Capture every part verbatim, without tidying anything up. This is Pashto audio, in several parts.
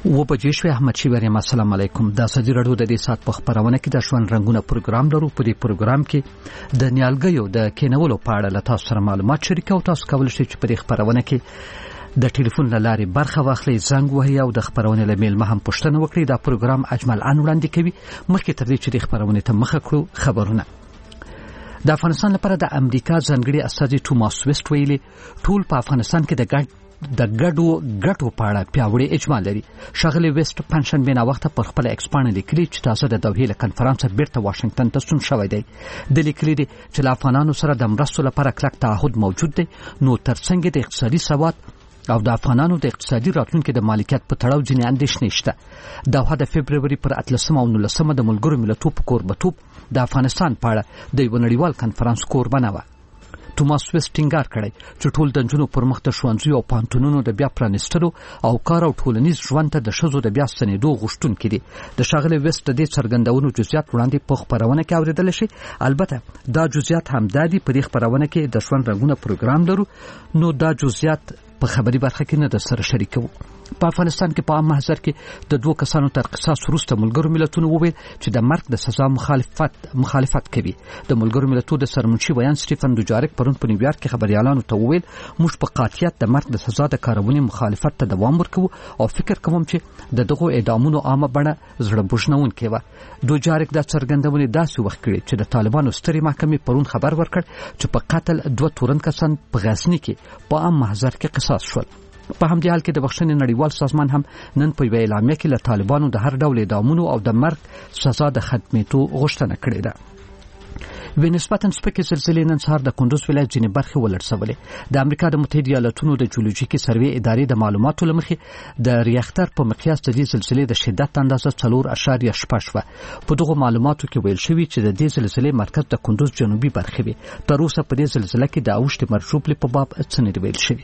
و بجې شوې. احمد شیبر یم. السلام علیکم. د ازادي راډیو د دې سات په خبرونه کې د ژوند رنگونه پروګرام لرو. په دې پروګرام کې د نیالګیو د کینولو په اړه له تاسو سره معلومات شریکو. تاسو کولی شئ چې په دې خبرونه کې د ټلیفون له لارې برخه واخلئ، زنګ وهئ او د خبرونې له میلمه هم پوښتنه وکړئ. دا پروګرام اجمل ان وړاندې کوي. مخکې تر دې چې د خبرونې ته مخه کړو، خبرونه د افغانستان لپاره د امریکا ځانګړي استازي توماس ویسټ ویلي ټول په افغانستان کې د ګډ د ګډو ګټو په اړه پیاوړی اجماع لري. ښاغلي ویسټ پنځشنبې ناوخته پر خپل ایکس پاڼه لیکلي چې تازه د دوحې له کنفرانسه بیرته واشنگټن ته ستون شوی دی. د لیکلي دي چې له افغانانو سره د مرستو لپاره کلک تعهد موجود دی، نو ترڅنګ د اقتصادي ثبات او د افغانانو د اقتصادي راتلونکي د مالکیت په تړاو ځینې اندېښنې شته. دوحه د فبروري پر اتلسمه او نولسمه د ملګرو ملتونو په کوربتوب د افغانستان په اړه د یو نړیوال کنفرانس کوربه نه وه. توماس ویسټ ټینګار کړی چې ټول د نجونو پر مخ د ښوونځیو او پوهنتونونو د بیا پرانیستلو او کار او ټولنیز ژوند ته د ښځو د بیا ستنېدو غوښتونکي دي. د ښاغلي ویسټ د دې څرګندونو جزئیات وړاندې په خپرونه کې اورېدلی شي. البته دا جزئیات همدا دي. په دې خپرونه کې د ژوند رنګونه پروګرام لرو، نو دا جزئیات په خبري برخه کې نه در سره شریکوو. په افغانستان کې په عام محضر کې د دوه کسانو تر قصاص وروسته ملګرو ملتونو وویل چې د مرګ د سزا مخالفت مخالفت کوي. د ملګرو ملتونو د سرمنشي ویان سټیفن دوجاریک پرون په نیویارک کې خبريالانو ته وویل موږ په قاطعیت د مرګ د سزا د کارونې مخالفت ته دوام ورکوو او فکر کوم چې د دغو اعدامونو عامه بڼه زړه بوژنونکې وه. دوجاریک دا څرګندونې داسې وخت کړې چې د طالبانو سترې محکمې پرون خبر ورکړ چې په قتل دوه تورن کسان په غزني کې په عام محضر کې قصاص شول. په همدې حال کې د بخښنې نړیوال سازمان هم نن په یوه اعلامیه کې له طالبانو د هر ډول اعدامونو او د مرګ سزا د ختمېدو غوښتنه کړې ده. یوې نسبتاً سپکې زلزلې نن سهار د کندوز ولایت ځینې برخې ولړزولې. د امریکا د متحده ایالاتونو د جیولوژیکي سروې ادارې د معلوماتو له مخې د ریاختر په مقیاس د دې زلزلې د شدت اندازه څلور اعشاریه شپږ وه. په دغو معلوماتو کې ویل شوي چې د دې زلزلې مرکز د کندوز جنوبي برخې وي. تر اوسه په دې زلزله کې د اوښتې مرجوبلې په باب څه نه دي ویل شوي.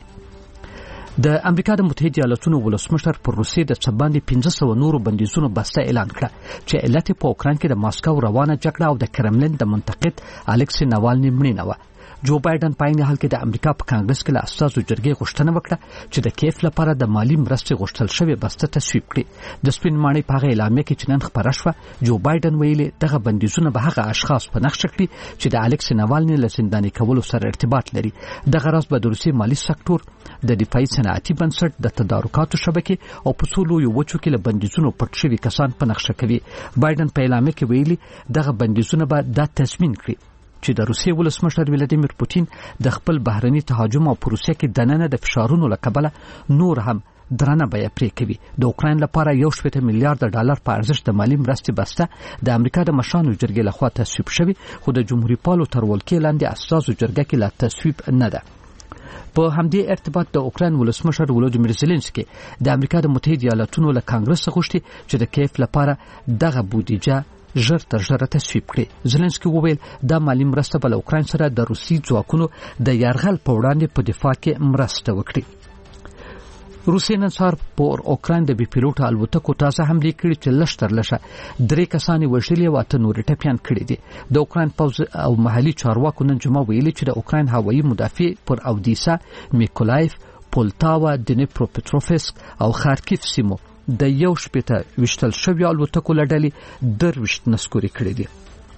د امریکا د متحده ایالاتونو ولسمشر پر روسیې د څه باندې پنځه سوه نورو بندیزونو بسته اعلان کړه چې علت په اوکراین کې د ماسکو روانه جګړه او د کرملین د منتقد الکسی ناوالني مړینه وه. جو بایدن په عین حال کې د امریکا په کانګرس کې له استازو جرګې غوښتنه وکړه چې د کیف لپاره د مالی مرستې غوښتل شوې بسته تصویب کړي. د سپین ماڼۍ په هغه اعلامیه کې چې نن خپره شوه، جو بایدن ویلي دغه بندیزونه به هغه اشخاص په نښه کړي چې د الکسی ناوالني له زنداني کولو سره ارتباط لري. دغه راز به د روسیې مالی سکتور، د دفاعي صنعتي بنسټ، د تدارکاتو شبکې او په څو لویو وچو کې له بندیزونو پټ شوي کسان په نښه کوي. بایدن په اعلامیه کې ویلي دغه بندیزونه به دا تضمین کړي چې د روسیې ولسمشر ولادیمیر پوتین د خپل بهرني تهاجم او په روسیه کې دننه د فشارونو له کبله نور هم درنه بیه پرې کوي. د اوکراین لپاره یو شپېته میلیارډ ډالر په ارزښت د مالي مرستې بسته د امریکا د مشرانو جرګې لخوا تصویب شوي، خو د جمهوریت پالو تر ولکې لاندې استازو جرګه کې لا تصویب نه ده. په همدې ارتباط د اوکراین ولسمشر ولودیمیر زيلنسکي د امریکا د متحده ایالاتونو له کانګرس غوښتي چې د کیف لپاره دغه بودیجه ژر تر ژره تصویب کړي. زيلنسکي وویل دا مالي مرسته به له اوکراین سره د روسي ځواکونو د یرغل په وړاندې په دفاع کې مرسته وکړي. روسیې نن سهار پر اوکراین د بي پیلوټه الوتکو تازه حملې کړې چې لږ تر لږه درې کسان یې وژلي او اته نور ټپیان کړي دي. د اوکراین پوځ او محلي چارواکو نن جمعه ویلي چې د اوکراین هوایي مدافع پر اودیسا، میکولایف، پولتاوا، دنیپروپټروفسک او خارکیف سیمو د یو شپېته ویشتل شویو الوتکو له ډلې درویشت نسکوري کړي دي.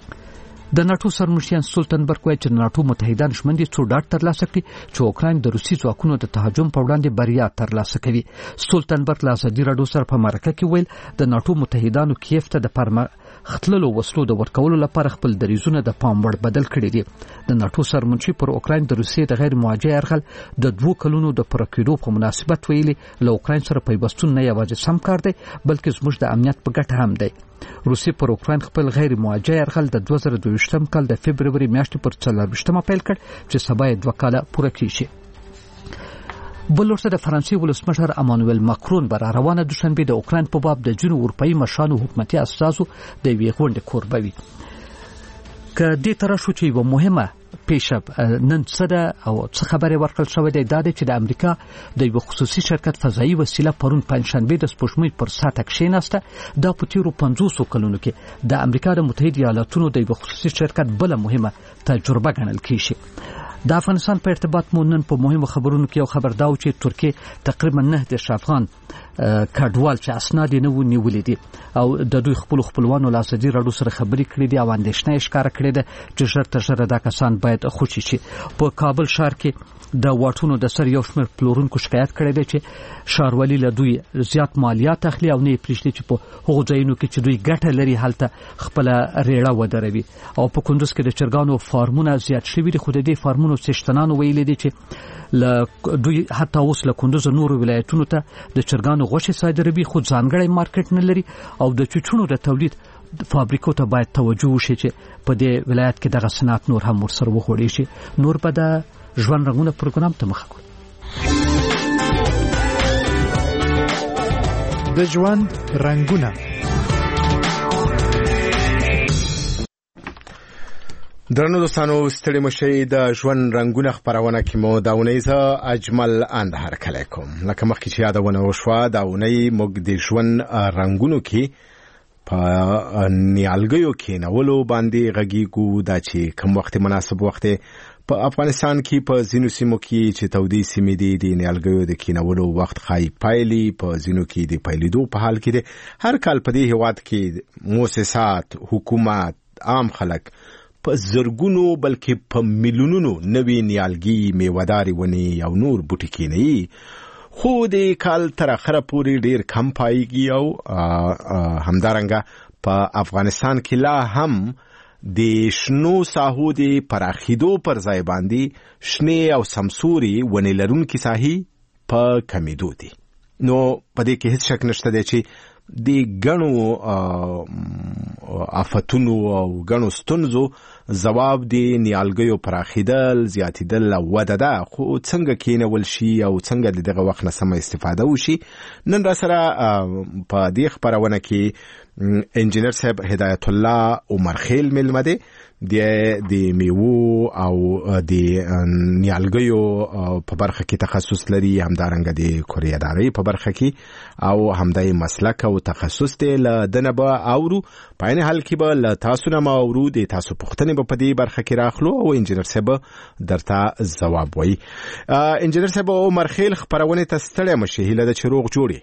د ناټو سرمشیان سولتنبرګ وایي چې د ناټو متحدان ژمن دي څو ډاډ ترلاسه کړي چې اوکراین د روسي ځواکونو د تهاجم په وړاندې بریا ترلاسه کوي. سولتنبرګ له ازادي راډیو سره په مرکه کې ویل د ناټو متحدانو کیف ته د پرمختللو وسلو د ورکولو لپاره خپل دریځونه د پام وړ بدل کړي دي. د ناټو سرمنشي پر اوکراین د روسیې د غیر موجه یرغل د دوه کلونو د پوره کېدو په مناسبت ویلي له اوکراین سره پیوستون نه یوازې سم کار دی بلکې زموږ د امنیت په ګټه هم دی. روسیې پر اوکراین خپل غیر موجه یرغل د دوه زره دوه کال د فبروري میاشتې پر څلورویشتمه پیل کړ چې سبا یې دوه کاله پوره کیږي. بل ورته د فرانسې ولسمشر امانوئل ماکرون به را روانه دوشنبه د اوکراین په باب د ځینو اروپایي مشرانو حکومتي اساسو د یوې غونډې کوربه وي. که دې طرح شو چې یوه مهمه پیښه نن څه ده او څه خبرې ورکړل شوې ده دا ده چې د امریکا د یو خصوصي شرکت فضایي وسیله پرون پنجشنبه د سپوږمۍ پر ساته کښېناسته. دا په تیرو پنځوسو کلونو کې د امریکا د متحده ایالاتونو د یو خصوصي شرکت بله مهمه تجربه ګڼل کېږي. د افغانستان په ارتباط مو نن په مهمو خبرونو کې یو خبر دا و چې ترکیه تقریبا نه د افغان کډوال چې اسناد نه و نیولې دي او د دوی خپل خپلوانو له ازادي راډیو سره خبرې کړې دي او اندېښنه ښکاره کړې ده چې ژر تر ژره دا کسان باید خوشي شي. په کابل ښار کې د واټونو د سر یو شمېر پلورونکو شکایت کړی دی چې ښاروالي له دوی زیات مالیات اخلي او نه یې پرېږدي چې په هغو ځایونو کې چې دوی ګټه لري هلته خپله ریړه ودروي. او په کندوز کې د چرګانو فارمونه زیات شوي دي خو د دې فارمونو څښتنانو ویلي دي چې له دوی حتی اوس له کندوز نورو ولایتونو ته د چرګانو غوښې صادروي خو ځانګړی مارکیټ نه لري او د چوچونو د تولید فابریکو ته باید توجه وشي چې په دې ولایت کې دغه صنعت نور هم ورسره وغوړېږي شي. نور به د ژوند رنګونه پروګرام ته مخه کړو. د ژوند رنګونه درنو دوستانو ستړي مشي د ژوند رنگونه خبرونه کې مو دا ونیزه اجمل اند هرکلی کوم. لکه مخکې چې یادونه وشوه دا ونی موږ د ژوند رنگونو کې په نیالګیو کې نولو باندې غږیږو دا چې کوم وخت مناسب وخت په افغانستان کې په ځینو سیمو کې چې تودې سیمې دي د نیالګیو د کینولو وخت خای پایلی په ځینو کې د پایلیدو په حال کې دي. هر کال په دې هیواد کې مؤسسات حکومت عام خلک په زرګونو بلکې په میلیونونو نوې نیالګي میوهداري ونی او نور بوټي کینی خو د کال تر اخره پورې ډیر کم پایږي او همدارنګه په افغانستان کې لا هم د شنو ساحو د پراخیدو پر ځای باندې شنه او سمسوري ونی لرونکي ساحې په کمیدو دي. نو په دې کې هیڅ شک نشته دی چې د غنو آفتونو او غنو ستونزو جواب دی نیالګیو پراخیدل زیاتیدل او وده ده خو څنګه کینول شي او څنګه دغه وخت نه سم استفاده وشي. نن را سره په دې خبرونه کې انجینر صاحب هدایت الله عمر خیل ملمه دی د د میوو او د نیالګیو په برخه کې تخصص لري همدارنګه د کوریاداري په برخه کې او همدای مسلک او تخصص دی له دنبه اورو په عین حال کې به له تاسو نه ما اورو د تاسو پوښتنې په دې برخه کې راخلو او انجینر صاحب درته ځواب وایي. انجینر صاحب عمر خیل خبرونه ته ستړی مشه هله د چروغ جوړي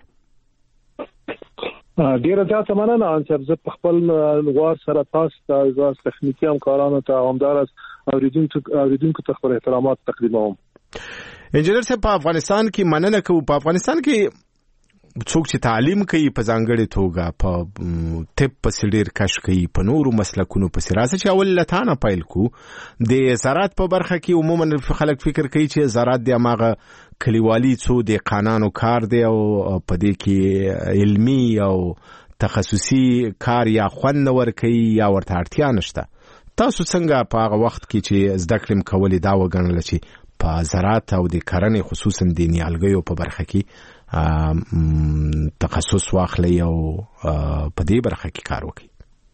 ډیره زیاته مننه ان چې په خپل غوار سره تاسو ته تخنیکی همکارانو ته همدارس اوریدونکو اوریدونکو ته خپل احترامات تقدیموم. انجینر صاحب په افغانستان کې مننه کوم. په افغانستان کې څوک چې تعلیم کوي په ځانګړي توګه په طب په سړیر کش کوي په نورو مسلکونو په سراسه چې اول لتانه پایل کو د زراعت په برخه کې عموما خلک فکر کوي چې زراعت د اماغه کلیوالي څو د قانونو کار دی او په دې کې علمي او تخصصي کار یا خوند ور کوي یا ورته اړتیا نشته. تاسو څنګه په هغه وخت کې چې زده کړم کولې دا وګڼل چې په زراعت او د کرنې خصوصا د نیالګیو په برخه کې تخصص واخلي او په دې برخه کې کار وکړي؟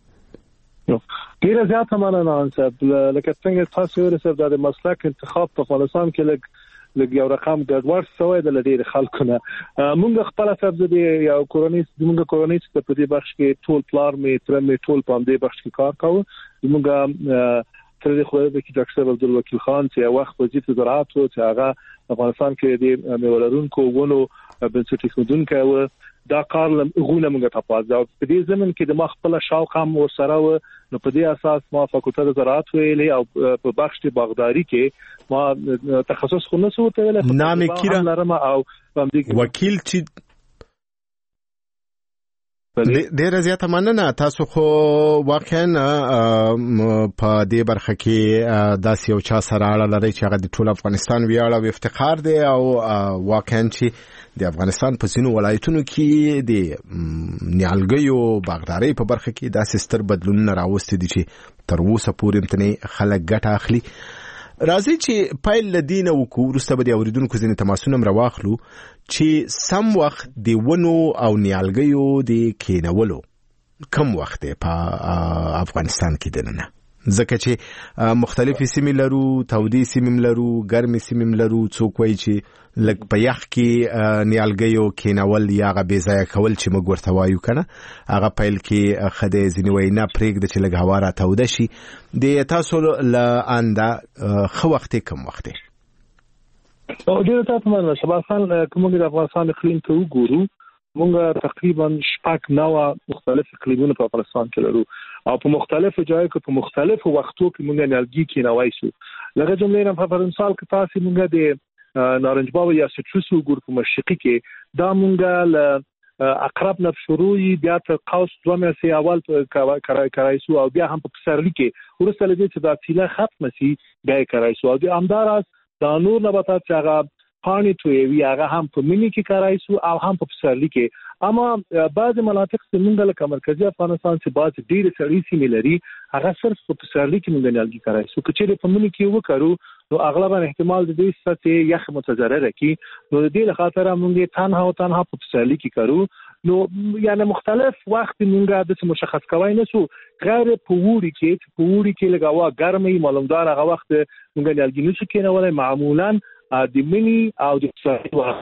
ډیره زیاته مننه صاحب. لکه څنګه تاسو ورسره د مسلک انتخاب په افغانستان کې لګ لګ یو رقم ګډوډ شوی د لډیر خلکو نه مونږ خپل افزه دي یو کورونی مونږ کورونی چې په دې بخش کې ټول پلار می تر می ټول په دې بخش کې کار کوو. مونږ تر دې خو د ډاکټر عبدالوکیل خان چې وخت وزیر زراعت او چې هغه افغانستان کې د میولرونکو ونو بنسټیک مدونکو دا کار لغونه موږ ته پاتې او په دې زمين کې د ما خپل شاوخ هم ورسره و نو په دې اساس ما فاکولټه زراعت ویلې او په بخش باغداري کې ما تخصص خو نه سوته ویل نام کیره او وکیل چې ډیر زیاته مننه. تاسو خو واقعا په دې برخه کې داسې یو چا سره اړه لري چې هغه د ټول افغانستان ویاړ او افتخار دی او واقعا چې د افغانستان په ځینو ولایتونو کې د نیالګیو باغداري په برخه کې داسې ستر بدلونونه راوستي دي چې تر اوسه پورې متنه خلک ګټه اخلي. راځي چې پایل لدینه وکړو وروسته به د اوریدونکو ځینې تماسونه راواخلو چې سم وخت د ونو او نیالګیو د کینولو کم وخت په افغانستان کې دننه ځکه چې مختلفې سیمې لرو تودې سیمې لرو ګرمې سیمې لرو څوک وایي چې لکه په یخ کې نیالګیو کینول یا غ بې ځایه کول چې موږ ورته وایو کنه هغه پیل کې خدای ځینې وایي نه پرېږده چې لږ هوا را توده شي. د تاسو له انده ښه وخت کم وخت دی؟ او ډېر تاسو مننه شباب خان. کوم د افغانستان اقلیم ته وګورو موږ تقریبا شپږ نوع مختلف اقلیمونه په افغانستان کې لرو او په مختلفو ځایو کې په مختلفو وختو کې موږ نیالګي کینوای شو. لکه جمله نه په مثال کې تاسو موږ د نارنج باو یا سټروس ګور په مشرقي کې دا موږ ل اقرب نه شروعي بیا تر قوس دوه مې اول په کرایسو او بیا هم په پسرلي کې ورسته لدې چې دا تیله ختم شي بیا کرایسو او د امداراز دا نور نباتات چې هغه پانی توی هغه هم په منی کې کرایسو او هم په پسرلي کې. اما بعض مناطق څنګه لکه مرکزی افغانستان چې بعض ډېر سړې سیمې لري هغه صرف په پسرلي کې موږ نیالګي کرایسو که چیرې په منی کې وکړو نو اغلبا احتمال د دې سطح یخ متضرره کی نو د دې لپاره موږ تنها او تنها په پسرلي کې کړو نو یعنی مختلف وخت موږ د مشخص کوي نه سو غیر په ووري کې په ووري کې لګاوا ګرمي معلومدار هغه وخت موږ نیالګي نشو کېنولای معمولا د منی او د پسرلي وخت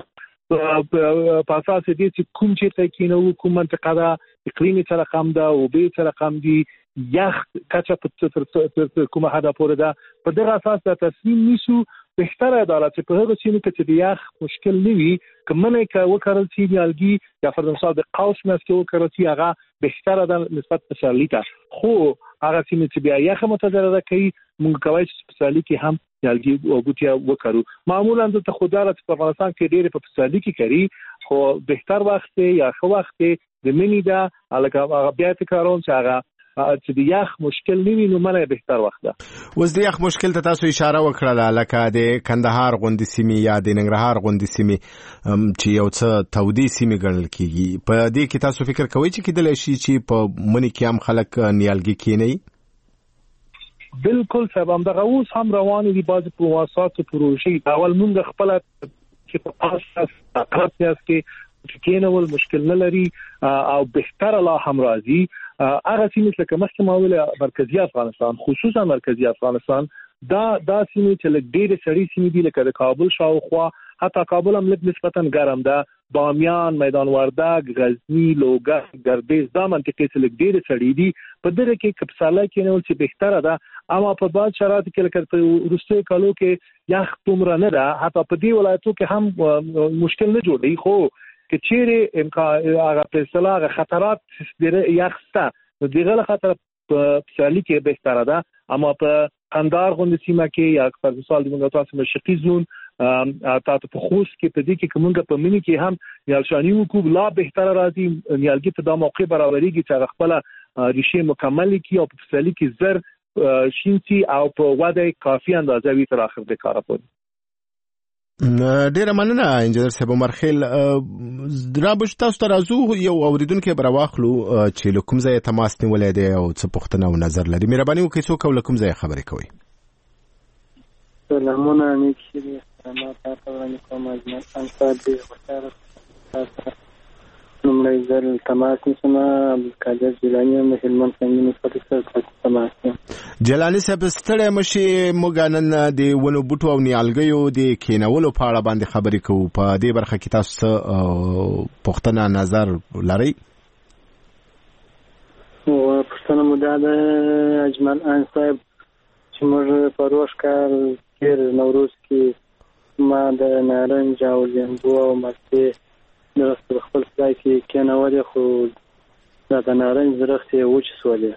په اساس دې چې کوم چې ته کېنو کوم منطقه دا اقلیمي سره کم ده او به سره کم دي یخ کچا په کومه حدا پورې ده په دغه اساس د تصمیم نیسو بهتره ده چې په هغه سیمه کې چې یخ مشکل نه وي کمنه کې وکړل شي نیالګي یا فرض مثال د قوس مس کې وکړل شي هغه بهتره ده نسبت پسرلي ته خو هغه سیمه چې بیا یخ متضرره کوي موږ کوي چې پسرلي کې هم نیالګي او بوټي وکړو معمولا د خوددار په افغانستان کې ډېر په پسرلي کې کوي خو بهتر وخت یا خو وخت د منی دا الګا بیا تکرارون چې هغه چې د یخ مشکل نه وي نو مله بهتر وخت ده. اوس د یخ مشکل ته تاسو اشاره وکړه لکه د کندهار غوندې سیمې یا د ننګرهار غوندې سیمې چې یو څه تودې سیمې ګڼل کیږي په دې کې تاسو فکر کوئ چې کېدلی شي چې په منی کې هم خلک نیالګي کینوي؟ بالکل صاحب همدغه اوس هم روانې دي بعضې پرواسات پروژې اول موږ خپله چې په اساس اقربیاس کې کینول مشکل نه لري او بهتر لا هم راځي هغه سیمې لکه مخکې ما ویل مرکزی افغانستان خصوصا مرکزی افغانستان دا دا سیمې چې لږ ډېرې سړې سیمې دي لکه د کابل شاوخوا حتی کابل هم لږ نسبتا ګرم ده بامیان میدان وردګ غزنی لوګر ګردیز دا منطقې چې لږ ډېرې سړې دي په دغه کې کپساله کېنول چې بهتره ده اما په بعض شرایطو کې لکه په وروستیو کالو کې یخ دومره نه ده حتی په دې ولایتو کې هم مشکل نه جوړي خو که چیرې امکان هغه په اصطلاح هغه خطرات ډېر یخ شته نو دغه خطر په پسرلي کې بهتره ده اما په قندهار غوندې سیمه کې یا فرض مثال د موږ تاسو مشرقي زون تاسو په خوست کې په دې کې کومه په منی کې هم نیالشاني وکړو لا بهتره راځي نیالګي په دا موقع برابرېږي چې خپل ریشه مکمل کی او په پسرلي کې زر شینسي او په وده کافي اندازه وي تر اخر د کار پورې. ډیره مننه انجنیر صاحب عمر خیل رابش تاسو ته راځو یو اوریدونکو براواخلو چې لکم ځای تماس نیولای دی او څه پوښتنه او نظر لري مهرباني وکړئ څوک لکم ځای خبرې کوي. سلامونه نیکي سلامات تاسو باندې کوم اجازه انصار دی وکړه نومړی ځل تماس نیسم عبدالقادر جیلانی یم د هلمند سنګین ولسوالۍ سره تماس یم. جیلانی صاحب ستړی مشي موږ نن د ونو بوټو او نیالګیو د کینولو په اړه باندې خبرې کوو په دې برخه کې تاسو څه پوښتنه نظر لرئ؟ پوښتنه مو دا ده اجمل ان صاحب چې موږ په روش کال تېر نوروز کې ما د نارنج او لیمبو او مستې درسته خپل ځای کې کېنولې خو دا د نارنج درختې وچې شولې.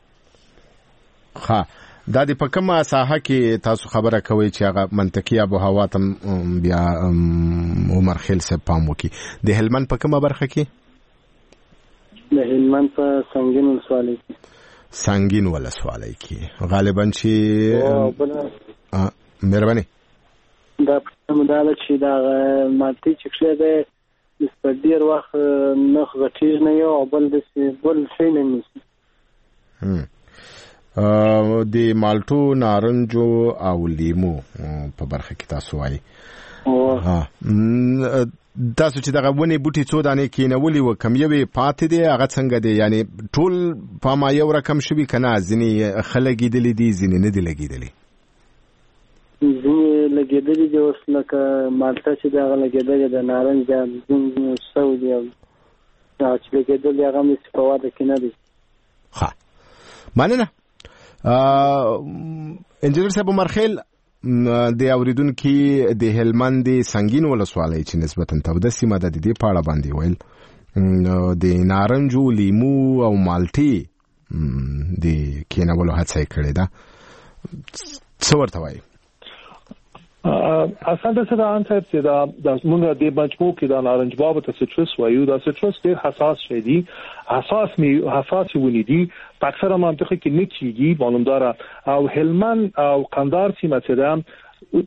ښه دا د په کومه ساحه کې تاسو خبره کوئ چې هغه منطقي آب و هوا ته بیا عمر خیل صاحب پام وکړي د هلمند په کومه برخه کې؟ د هلمند په سنګین ولسوالۍ کې. سنګین ولسوالۍ کې غالبا چې مهرباني دا پوښتنه دا ده چې دا مالټې چې کښې دی په ډېر وخت نخ غټېږي نه یو او بل داسې بل شی نه نیسي. د مالټو نارنجو او لیمو په برخه کې تاسو وایي تاسو چې دغه ونې بوټي څو دانې کېنولي وو کم یوې پاتې دی هغه څنګه دی یعنی ټول په ما یو رقم شوي که نه ځینې ښه لګېدلي دي ځینې نه دي لګېدلي؟ ځینې لګېدلي دي اوس لکه مالټه چې د هغه لګېدلې د نارنج دی ځینې سو دي او هغه چې لګېدلي هغه هم هېڅ په وده کې نه دي. ښه مننه انجنیر صاحب عمر خیل د اوریدونکو د هلمند سنگین ولسوالۍ چې نسبتا توده سیمه ده د دې په اړه باندې ویل د نارنجو، لیمو او مالټې د کینولو هڅه کړې ده. څه ورته وایي؟ اصل د سره ان صاحب چې دا د موږ د مجموع کې د نارنج باب ته سټرس وایو. دا سټرس ډېر حساس شي دي، حساس می حساس ونی دي، په اکثره منطقه کې نه کیږي معلومدار. او هلمند او قندهار سیمه چې ده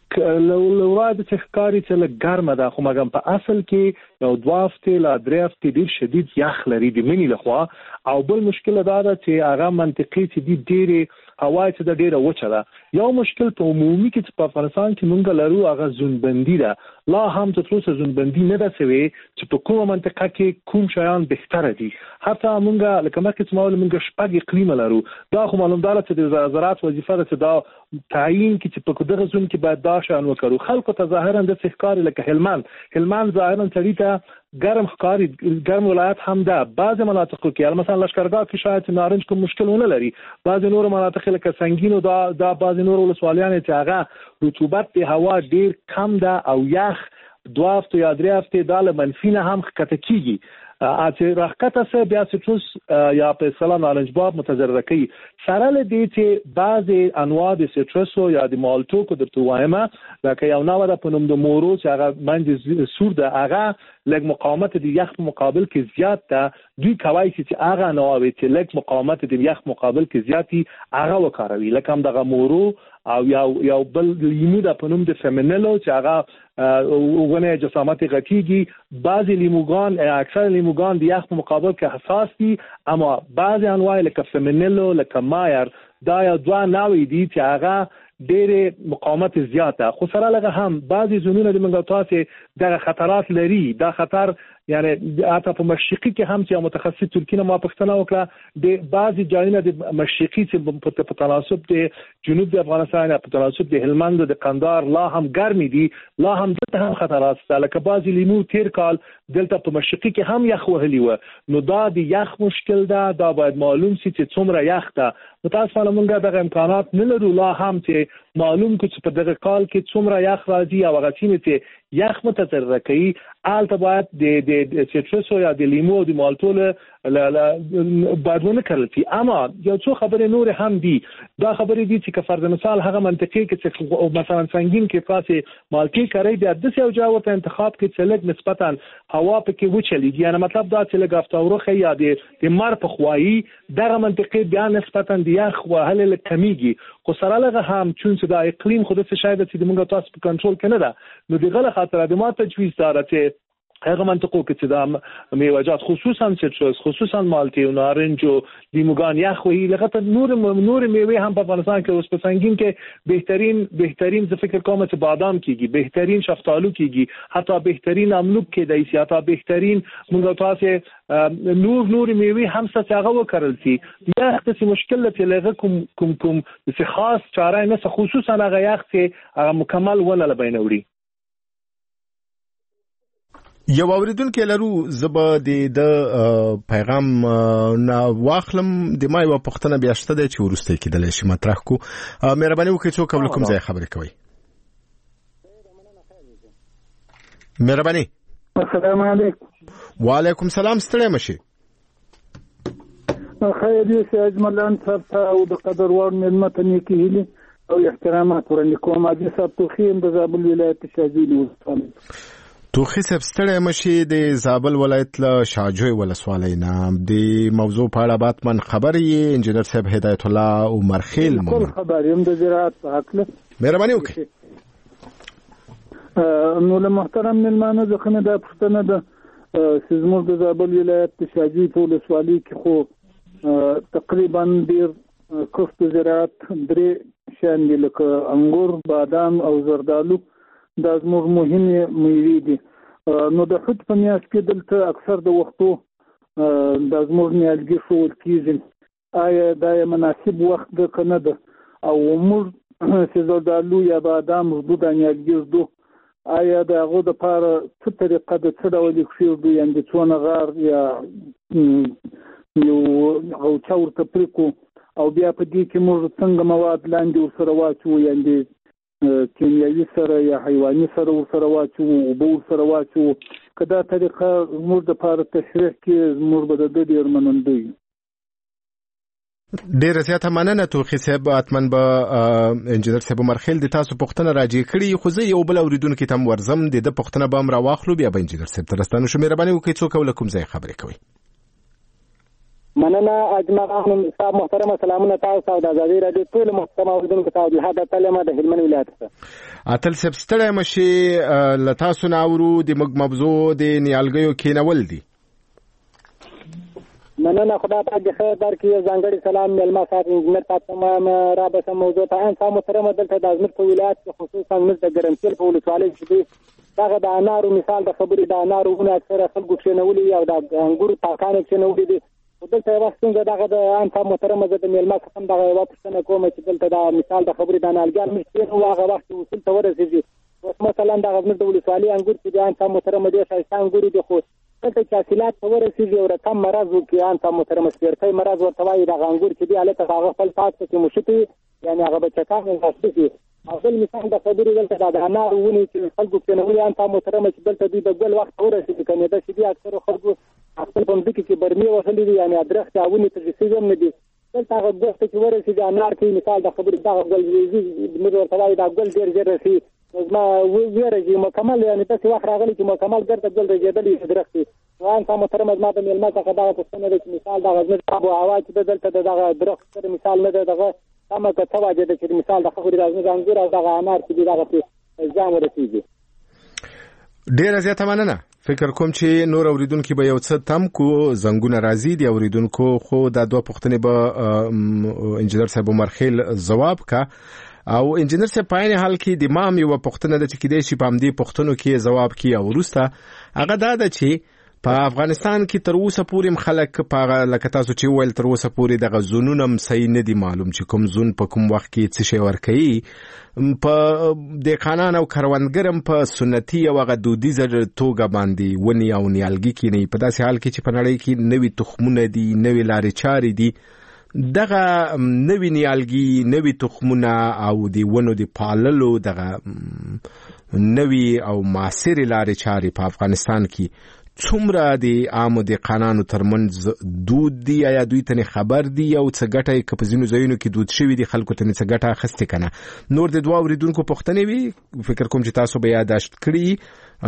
لو لواد چې ښکاری چې لږ ګرمه ده، خو مګم په اصل کې یو دوه هفتې لا درې هفتې ډېر شدید یخ لري د مني لخوا. او بل مشکل دا ده چې هغه منطقي چې دي ډېرې هوا چې د ډېره وچه ده. یو مشکل په عمومي کې چې په افغانستان کې مونږ لرو هغه زونبندي ده. لا هم تر اوسه زونبندي نه ده سوی چې په کومه منطقه کې کوم شیان بهتره دي. حتی مونږ لکه مخکې چې ما ویل مونږ شپږ اقلیم لرو. دا خو معلومدار چې د زراعت وظیفه ده چې دا تعیین کې چې په دغه زون کې باید دا شیان وکړو. خلکو ته ظاهرا د ښکاری لکه هلمند هلمند ظاهرا سړی ته ګرم ښکاری، ګرم ولایت هم ده. بعض مناطقو کې مثلا لشکرګاه کې شاید نارنج کوم مشکل ونه لري. بعض نور مناطق لکه سنگین او دا دا بعض نور ولسوالیان چې هغه رطوبت د هوا ډیر کم ده او یخ دوه هفته یا درې هفته د منفي نه هم ښکته کیږي. اته راکته سه بیا سټروس یا په سلام نارنج باب متضرر کوي. سره له دې چې بعض انواع د سټرسو یا د مالټو کو درته وایم لکه یو نوع د پنوم د مورو چې هغه باندې سور ده، هغه لږ مقاومت د یخ مقابل کې زیات ده. دوی کوي چې هغه نوع چې لږ مقاومت د یخ مقابل کې زیاتی هغه وکاروي. لکه هم دغه مورو او یو یو بل لیمو د پنوم د فمینلو چې هغه وګونه جسامت غټیږي. بعضی لیموګان اکثر لیموګان د یخ مقابل کې حساس دي، اما بعضی انواع لکه فمینلو لکه مایر دا یو دوه نوع دي چې هغه ډېر مقاومت زیاته. خو سره لږه هم بعضی زونونه د منګو تاسو دغه خطرات لري. دا خطر یعنی حتی په مشرقي کې هم چې متخصص ترکیه ما پښتنه وکړه د بعضی ځایونو د مشرقي چې په تناسب د جنوب د افغانستان په تناسب د هلمند د قندهار لا هم ګرمي دي، لا هم دلته هم خطرات شته. لکه بعضی لیمو تیر کال دلته په مشرقي کې هم یخ وهلی و. نو دا د یخ مشکل ده، دا باید معلوم شي چې څومره یخ ده. متاسفانه موږ دغه امکانات نه لرو لا هم چې معلوم کو چې په دغه کال کې څومره یخ راځي او هغه چې یخ متضرر کوي. آلته باید د د سټرسو یا د لیمو او د مالټو له باندې کړل شي. اما یو څو خبرې نور هم دي. دا خبرې دي چې فرض مثال هغه منطقې کې چې مثلا سنگین کې پاسه مالټي کوي بیا د څه یو ځای انتخاب کې چې لږ نسبتا هوا پکې وچلېږي. یعنی مطلب دا چې لږ افتورخه یا د د مر په خوایي دغه منطقې بیا نسبتا د یخ وهل له کمیږي. خو سره لږه هم چون چې د اقلیم خود څه شاید چې موږ تاسو په کنټرول کې نه ده. نو دغه خاطر د ما تجویز دار چې هغه منطقو کې چې د میوه‌جات خصوصا سټرس خصوصا مالټي او نارنج او لیموګان یخ وي لغه نور نور میوه هم په افغانستان کې اوس په سنگین کې بهترین بهترین ز فکر کوم چې بادام کیږي، بهترین شفتالو کیږي، حتی بهترین املوک کې د ایسیاتا بهترین موږ تاسو نور نور میوه هم څه هغه وکړل شي. یا څه مشکل ته لغه کوم کوم کوم څه خاص چاره نه خصوصا هغه یخ چې مکمل ولا لبینوري. یو اوریدونکو لرو زبا د پیغام نا واخلم د ما یو پښتنه بیاشته د چې ورسته کېدل شي مطرح کو. مهرباني وکړئ څوک قبل کوم ځای خبرې کوي. مهرباني. السلام علیکم. وعلیکم السلام. ستړي مشي. خیر دې سي اجملان صاحب او د قدر وړ ملمت نیکی هلي او احترامات ورنه کوم. اجي صاحب توخیم د زابل ولایت شاذلی وصال توخی صاحب ستړی مشي د زابل ولایت له شاجوی ولسوالۍ نه د موضوع په اړه باتمن خبرې انجنیر صاحب هدایت الله عمر خیل مو خبرې هم د زراعت په حق له مهرباني وکړئ. نو له محترم ملمانه ځخنه د پښتنه د سیزمو د زابل ولایت د شاجوی په ولسوالۍ کې خو تقریبا ډیر کښت زراعت درې شان دي لکه انګور، بادام او زردالو. دا زموږ مهمه میوې دي. نو د خود په میاشت کې دلته اکثر د وختو د زموږ نیالګي شول کیږي. آیا دا مناسب وخت ده کنه ده او موږ چې زردالو یا بادام د نیالګي دو آیا دا غو د پاره څه طریقه د څه ډول کښې دي اند څونه غار یا یو او څور ته پریکو او بیا په دې کې موږ څنګه مواد لاندې ورسره واچو یاندې کیمیاوي سره یا حیواني سره ورسره واچو اوبه ورسره واچو که دا طریقه زموږ دپاره تشریح کړي موږ به د ده ډېر منندوی یو. ډیره زیاته مننه توخي صاحب. اتمن به انجینر صاحب مرخیل د تاسو پوښتنه راجع کړي خو زه یو بل اوریدونکو ته ورزم د د پوښتنه به را واخلو بیا به انجینر صاحب ترستانو شو مهرباني وکړئ څوک ولکم ځای خبرې کوي. مننه اجمل صاحب محترم سلامونه تاسو او د ازادي رادیو ټول محترم اوریدونکو ته د هدا کلمه د هلمند ولایت څخه اتل صاحب ستړی مشي ل تاسو ناورو د مګ مبزو د نیالګیو کینول دي. مننه خدا پاک د خیر درکړي یو ځانګړي سلام مېلمه صاحب انجینر ته تمام را به سم موضوع ته ان صاحب محترم دلته د ازمیر په ولایت کې خصوصا مز د ګرمسیل په ولسوالۍ کې دغه د انارو مثال د خبرې د انارو ونه اکثره خلکو کښېنولي او د انګورو پاکانې کښېنولي دي. دلته یوه ستونزه دغه د ان صاحب محترم زه د مېلمه څخه هم دغه یوه پوښتنه کوم چې دلته د مثال د خبرې د انارګیان موږ کښېنو هغه وخت اصول ته ورسېږي. اوس مثلا دغه زموږ د ولسوالۍ انګور چې د ان صاحب محترم ډېر ښایسته انګور دي خو دلته چې حاصلات ته ورسېږي او رقم مرض وکړي ان صاحب محترم سپېرتی مرض ورته وایي دغه انګور چې دي هلته هغه خپل پاک پکې مشتي یعنې هغه به چکان انغښتي شي. او بل مثال د خبرې دلته د انارو ونې چې خلکو کښېنولي ان صاحب محترم چې دلته دوی د ګل وخت ته ورسېږي کمېده چې دي اکثرو خلکو خپل په مځکې کې برمې وهلي دي یعنې ادرخت یا ونې تر رسېږي هم نه دي. دلته هغه ګل ته چې ورسېږي انار کوي مثال د خبرې دغه ګل موږ ورته وایي دا ګل ډېر ژر رسي. زما ویره چې مکمل یعنې داسې وخت راغلی چې مکمل ګرته ګل رژېدلی وي درخت وي. ان صاحب محترم زما د مېلمه څخه دغه پوښتنه ده چې مثال دغه زموږ آب و هوا چې ده دلته د دغه درخت سره مثال نه ده دغه سمه که څه وجه ده چې مثال د خبرې د زموږ انګور او دغه انار چې دي دغه پرې زیان ورسېږي. ډیره زیاته مننه. فکر کوم چې نور اوریدونکو به یو څه تم کو زنګونه راځي دی اوریدونکو خو دا دوه پوښتنې به انجینر صاحب مرخیل جواب کا او انجینر صاحب په عین حال کې د مام یو پوښتنه د چې کېدای شي په همدې پوښتنو کې جواب کی او ورسته هغه دا ده چې په افغانستان کې تر اوسه پورې خلک په لکه تاسو چې ویل تر اوسه پورې دغه زونونه هم صحیح نه دي معلوم چې کوم زون په کوم وخت کې څه شی ورکوي په دهقانان او کروندګر هم په سنتي او هغه دودیزه توګه باندې ونې او نیالګي کیني په داسې حال کې چې په نړۍ کې نوي تخمونه دي نوي لارې چارې دي دغه نوي نیالګي نوي تخمونه او د ونو د پاللو دغه نوي او معاصر لارې چارې په افغانستان کې څومره د عامو دهقانانو ترمنځ دود دي یا دوی ته خبر دي او څه ګټه که په ځینو ځایونو کې دود شوي دي خلکو ته څه ګټه اخیستې کنه. نور د دوه اوریدونکو پوښتنې وي فکر کوم چې تاسو به یاداشت کړي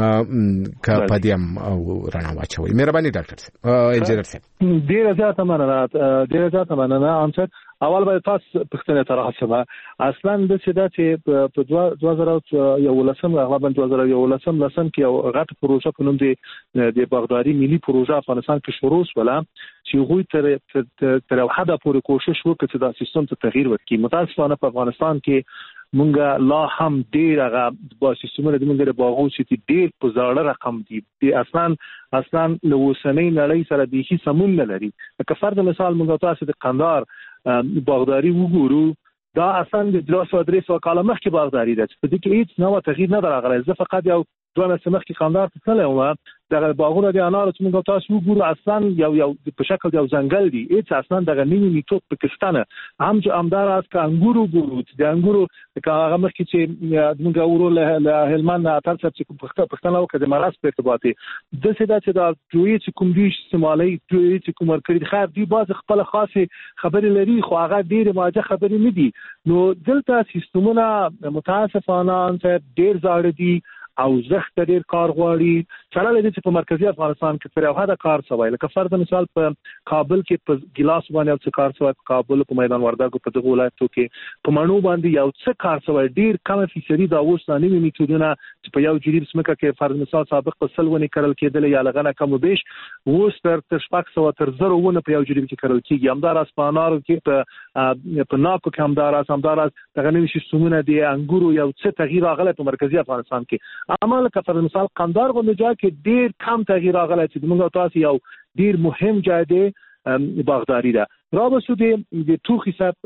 که په دې هم رڼا واچوئ. مهرباني ډاکټر صاحب انجینر صاحب. ډېره زیاته مننه ډېره زیاته مننه انصر. اول باید تاسو پوښتنه تر راسمه اصلا د څه دا چې په دوه زره یولسم غالبا دوه زره یولسم لسم کې یو غټ پروژه په نوم دی د باغداري ملي پروژه افغانستان کې شروع ولا چې غوي تر تر حدا پورې کوشش وکړي چې دا سیستم ته تغییر ورکړي. متاسفانه په افغانستان کې مونږه لا هم ډیر هغه با سیستمونه د مونږ د باغو چې ډیر په زړه رقم دي اصلا اصلا له اوسنۍ نړۍ سره د هیڅ سمون نه لري. که فرض مثال مونږ تاسو د قندهار باغداري وګورو دا اصلا د دراسو ادرس او کاله مخکې باغداري ده په دې کې هیڅ نوې تغییر نه راغلی. زه فقط یو دوه میاشتې مخکې قندهار ته تللی وم دغه باغونه د انارو چې موږ تاسو وګورو اصلا یو یو په شکل یو ځنګل دی هیڅ اصلا دغه نیمه میتود پاکستانه هم چې امدار از که انګورو ګورو د انګورو هغه مخکې چې موږ ورو له هلمند اتل څخه چې پښتنه وکړه د مرز په ارتباطي د سیدا چې دا جوړی چې کوم دی استعمالي جوړی چې کوم ورکړي خیر دی باز خپل خاصه خبرې لري خو هغه ډیر ماجه خبرې نه دي. نو دلته سیستمونه متاسفانه ډیر زاړه دي او زخت ډیر کار غواړي. چاله لري چې په مرکزی افغانستان کې پر هغه کار سوای لکه فرض مثال په کابل کې په ګلاس باندې څه کار سوای په کابل په میدان وردګو په دغه ولایتو کې په مڼو باندې یو څه کار سوای ډیر کم فیصدي دا اوس نامي میتودونه چې په یو جریب سمکه کې فرض مثال سابق په سلونه کړل کېدل یا لغنه کم وبېش اوس تر تر شپږ سوه تر زر ونه په یو جریب کې کړل کېږي. همدار اسپانار کې په په ناکو کې همدار همدار دغه نوي سیستمونه دي انګورو یو څه تغییر راغلی په مرکزی افغانستان کې. عمل که پر مثال قندهار غونډه جا کې ډیر کم تغییر راغلی چې موږ تاسو یو ډیر مهم ځای دی باغداري ده. را بسو د توخي صاحب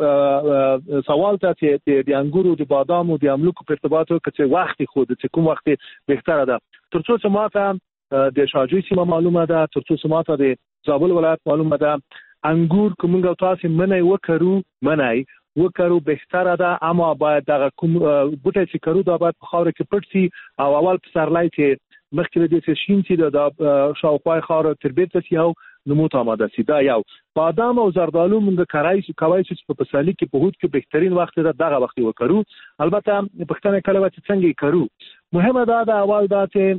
سوال ته چې د انګورو د بادامو د املوکو په ارتباط کې وخت خود چې کوم وخت بهتره ده ترڅو چې ماته د شاجوی سیمه معلومه ده ترڅو چې ماته د زابل ولایت معلومه ده انګور کومه تاسو منای وکړو منای وکړو بهتره ده، اما باید دغه کوم بوټي چې کړو دا باید په خاور کې پټ شي او اول په سرلای چې مخکې د دې شین چې د شاوخوا خاور تربیت شي او نمو آماده شي. دا یو بادام او زردالو موږ کارای شي کوي چې په پسرلي کې په هوت کې بهترین وخت ده دغه وخت وکړو. البته پښتنه کله چې څنګه کړو مهمه ده د اول دا چې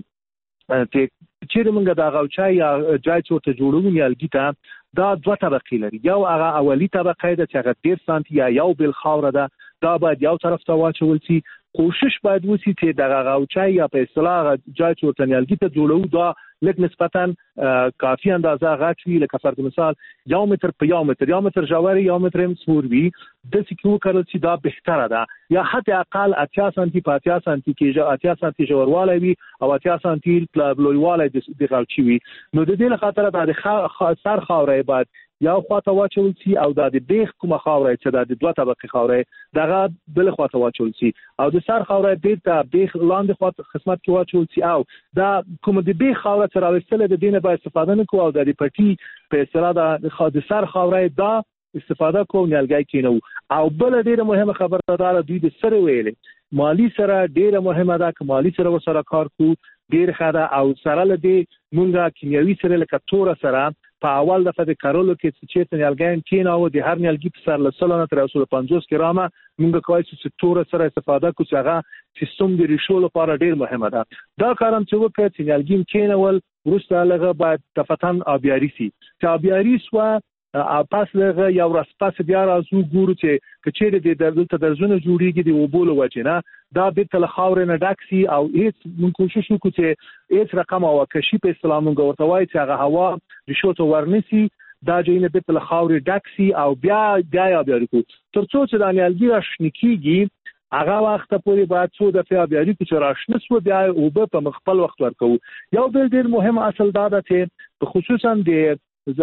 چې موږ د غوچا یا جای چورته جوړو نیالګي ته دا دوه طبقې لري. یو هغه اولی طبقه ده چې هغه ډیر سانتي یا یو بل خاور ده، دا باید یو طرف ته واچول شي. کوشش باید وشي چې د غوچا یا په اصطلاح جای چورته نیالګي ته جوړو دا لکه نسبتا کافي اندازه غټ وي، لکه فرض مثال یو متر په یو متر یا متر ژور یا متر هم سور وي، د سکیو کړل چې دا بهتره ده. یا حتی اقل اتیا سانتي په اتیا سانتي کې اتیا سانتي ژوروالی وي او اتیا سانتي لویوالی د غوچي وي. نو د دې لپاره د سر خاورې باید یو خواته واچول شي او د بیخ کومه خاورې چې د دوه طبقې خاورې دغه بل خواته واچول شي او د سر خاورې د بیخ لاندې خواته قسمت کې واچول شي او دا کوم د بیخ خاورې سره وستل د دینه باید استفاده نکوه او د پټي په اصطلاح د سر خاورې دا استفاده کوو نیالګي کینو. او بل ډیره مهمه خبره ده دوی د سره ویلې مالی سره ډیره مهمه ده چې مالی سره وسره کار کوو ډیر خاله او سره لدی مونږه کیمیاوي سره لکه تور سره په اول دفعه د کارولو کې چې نیالګي کیناو د هر نیالګي په سر له سلنه تر یو پنځوس ګرامه مونږ کوي چې تور سره استفاده کوو چې هغه سیستم د ریشو لپاره ډیر مهمه ده. دا کارم چې وکړي چې نیالګي کینول وروسته لغه باید دفتن آبیاري سي چې آبیاري سو پاس لغه یو ورځ پاس بیا راځو ګورو چې کچېره د دلته درزونه جوړیږي د وبولو وجنه دا به تل خاورې نه ډاکسي او هیڅ مونږ کوشش وکړو چې هیڅ رقم او کشي په اسلام مونږ ورته وایي چې هغه هوا د شوته ورنسي دا جینه به تل خاورې ډاکسي او بیا بیا بیا وکړو ترڅو چې د نیالګي راشنکیږي هغه وخت پورې باید څو دفعه بیا لري چې راشنه سو بیا او په مخبل وخت ورکو. یو بل ډیر مهم اصل دا ده چې خصوصا د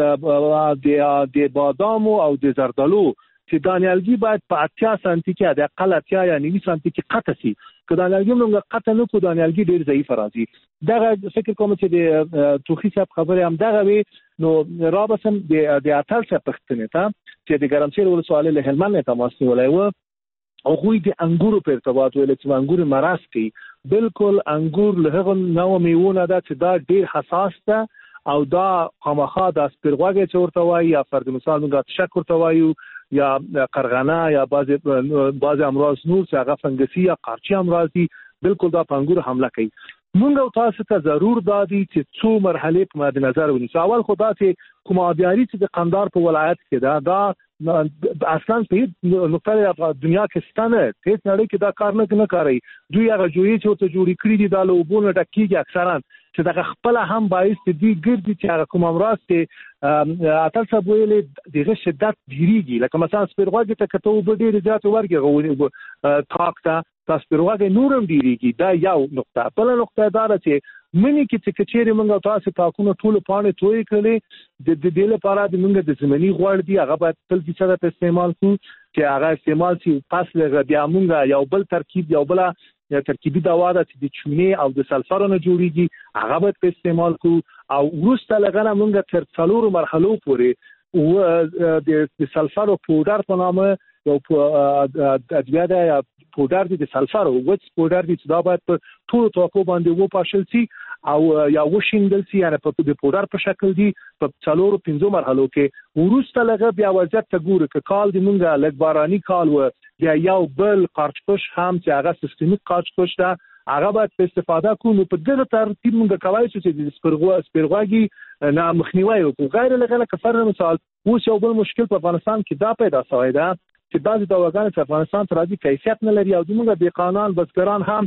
د د بادام او د زردالو چې د نیالګي باید په اتیا سانتي کې د اقل اتیا یا نوي سانتي کې قطع شي. که د نیالګي موږ قطع نه کوو د نیالګي ډیر ضعیف راځي. دغه فکر کوم چې د توخي صاحب خبره هم دغه وي. نو رابسم د د اتل څخه پښتنه ته چې د ګرمسیر ولسوالۍ له هلمند ته تماس نیولای و او خو د انګورو په ارتباط ویل چې انګور مرز کې بالکل انګور له هغه نوو میوونه ده چې دا ډیر حساس ده او دا خامخا د سپرغوګه چورته وای یا فرض مثال موږ تشکر ته وایو یا قرغنه یا بعضی بعضی امراض نور چې هغه فنګسي یا قارچي امراض دي بالکل دا پنګور حمله کوي. موږ تاسو ته ضرور دادي چې څو مرحله په مد نظر ونیسو. اول خدا چې کوم ابياري چې د قندار په ولایت کې دا دا اصلا په نقطه دنیا کې ستنه هیڅ نړۍ کې دا کار نه کوي. دوی هغه جوړی چې ته جوړی کړی دي د لوبونه ډکیږي اکثرا چې دا خپل هم باعث دي ګرځي چې هغه کوم امراض ته اتل څه ویلې دغه شدت ډیریږي. لکه مثلا سپرغوګه ته کته وب ډیر زیات ورګي غوړي تاک ته تاسو سپرغوګه نورم ډیریږي. دا یو نقطه. بل نقطه دا ده چې منی کې چې کچېره موږ تاسو تاکونه ټول پانه توي کړي د دې لپاره د موږ د زمینی غوړ دي هغه باید تل چې سره په استعمال کو چې هغه استعمال شي. پس له بیا موږ یو بل ترکیب یو بل یا ترکیبي دوا ده چې د چونه او د سلفر نه جوړیږي هغه باید په استعمال کو او ورسته لغنه موږ تر څلورو مرحلو پورې او د سلفر او پودر په نامه یو ادویه ده یا پودر دي د سلفر او وچ پودر دي چې دا باید په ټول توکو باندې و پاشل سي او یا وشیندل سي یعنی په د پودر په شکل دي په څلورو پنځو مرحلو کې ورسته لغه بیا وضعیت ته ګوره ک کال دی مونږه لګ باراني کال و یا یو بل قارچپش هم چې هغه سیستمیک قارچپش ده هغه باید په استفاده کوو. په دغه ترتیب مونږ کوي چې د سپرغو سپرغوګي نه مخنیوي وکړو. غیر لغه کفر مثال اوس یو بل مشکل په افغانستان کې دا پیدا شوی ده چې بعضی دواګانې چې افغانستان ته راځي کیفیت نه لري او موږ د قانون بزګران هم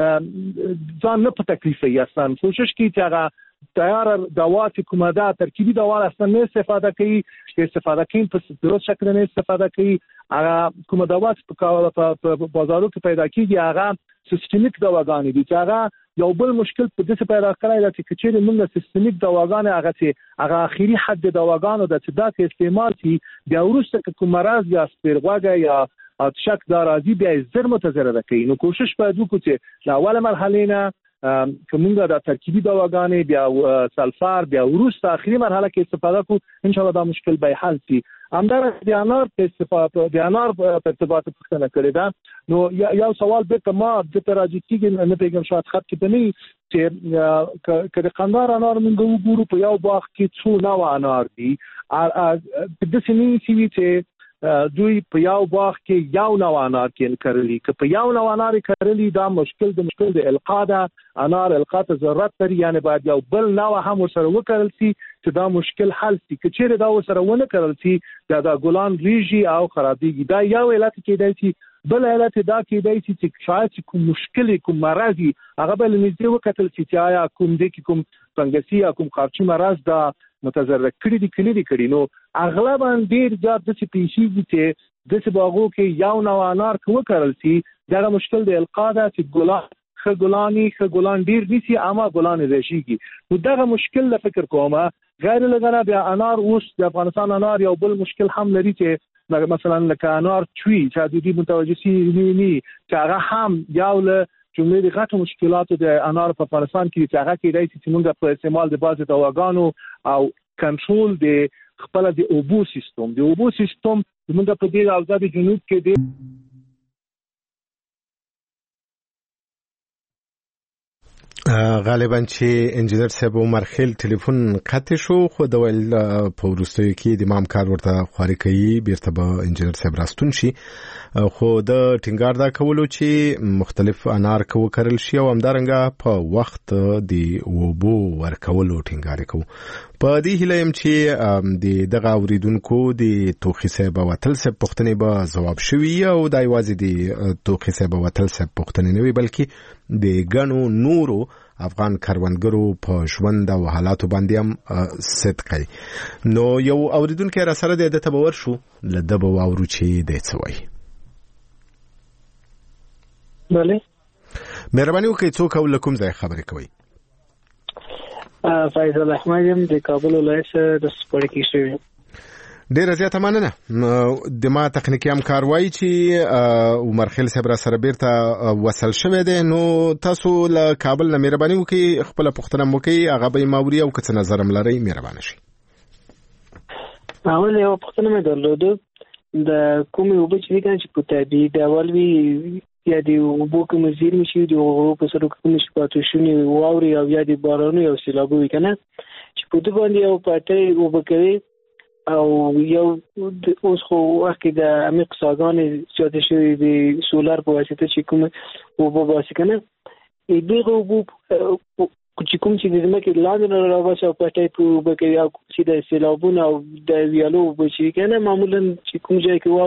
ځان نه په تکلیف یې اصلا کوشش کوي چې هغه تیار دوا چې کومه ده ترکیبي دوا اصلا نه استفاده کوي چې استفاده کوي په درست شکل نه استفاده کوي. هغه کومه دوا چې په بازارو کې پیدا کیږي هغه سیستمیک دواګانې دي چې هغه یو بل مشکل په دې پیدا کړی دا چې کچېره موږ سیستمیک دواګانې هغه چې هغه اخیری حد دواګانو د چې دا کې استعمال شي بیا وروسته کوم مرض یا سپرغوګه یا او شک دا راځي بیا زر متضرره کوي. نو کوشش باید وکړو چې د اوله مرحله نه کومه د ترکیبي دواګانې بیا سلفر بیا وروسته اخري مرحله کې استفاده کو ان شاء الله دا مشکل به حل شي. همدارنګه د انار په استفاده د انار په ارتباط پوښتنه کړې ده. نو یو سوال به ما د تراجیکي نه پیغام شات خط کې بني چې کله قندار انار موږ وګورو په یو باغ کې څو نو انار دي د سنین سی چې دوی په یو باغ کې یو نو انار کې کړلی که په یو نو انار کړلی دا مشکل د مشکل د القا ده انار القا ته ضرورت لري یعنی باید یو بل نو هم سره وکړل شي چې دا مشکل حل شي. که چیرې دا سره ونه کړل شي دا د ګلان ریږي او خرابېږي. دا یو علت کېدای شي. بل علت دا کېدای شي چې شاید کوم مشکل کوم مرضی هغه بل نږدې وکتل چې آیا کوم د کوم فنګسي یا کوم خارچي مرض دا متضرر کړي دي کړي دي کړي. نو اغلبا ډیر زیات د څه پیشي چې د څه باغو کې یو نو انار کو کړل شي دا مشکل د القا ده چې ګلان خ ګلانی خ ګلان ډیر دي چې اما ګلان راشيږي. نو دا مشکل له فکر کومه غیر لګنه بیا انار اوس د افغانستان انار یو بل مشکل هم لري چې مثلا لکه انار چوي چې د دې متوجه سي نه نه چې هغه هم یو له جمله د غټو مشکلاتو د انار په افغانستان کې چې هغه کې راځي چې موږ په استعمال د بازي دواګانو او کنټرول د خپل د اوبو سیستم د اوبو سیستم موږ په دې اوزاد جنوب کې د غالبا چې انجنیر صاحب عمر خیل ټلیفون قطع شو خو د ول په ورستیو کې د امام کار ورته خواري کوي بیرته به انجنیر صاحب راستون شي خو د ټینګار دا کولو چې مختلف انار کو کړل شي او همدارنګه په وخت د وبو ورکولو ټینګار کوي. په دې هیله يم چې د دغه اوریدونکو د توخي صاحب وتل صاحب پښتنې به جواب شوي او د ایوازي د توخي صاحب وتل صاحب پښتنې نه وي بلکې د غنو نورو افغان کاروانګرو په ژوند او حالاتو باندې هم صدق کوي. نو یو اوریدونکو را سره د تبور شو لدبه واورو چې د څوي بله مهرباني وکړئ څوک او لکم ځای خبرې کوي. فایز احمد یم د کابل ولایت د سپورټ کې شوی. ډیره زیاته مننه. د ما تخنیکی همکار وایي چې عمر خیل صاحب را سره بیرته وصل شوی دی. نو تاسو له کابل نه مهرباني وکړئ خپل پوښتنه مو کوي هغه به ماوري او که څه نظر ملري مهربانه شي. اول یو پوښتنه مې درلوده د کومې وبو چې کنه چې په طبي د اول وی یا د وبو کوم زیر مشي د وبو په سره کوم شپاتو شونی واوري او یا د بارانو یو سیلابو کنه چې په دې باندې یو پټي وبو کوي او یو اوس خو وخت د عمیق ساګانې چې شوی د سولار په واسطه چې کوم وبو باسي کنه دغه وبو چې کوم چې د مکه لاندې راوځي او پټي په وبو کوي او چې د سیلابونو او د ویالو وبو چې کنه معمولا چې کوم ځای کې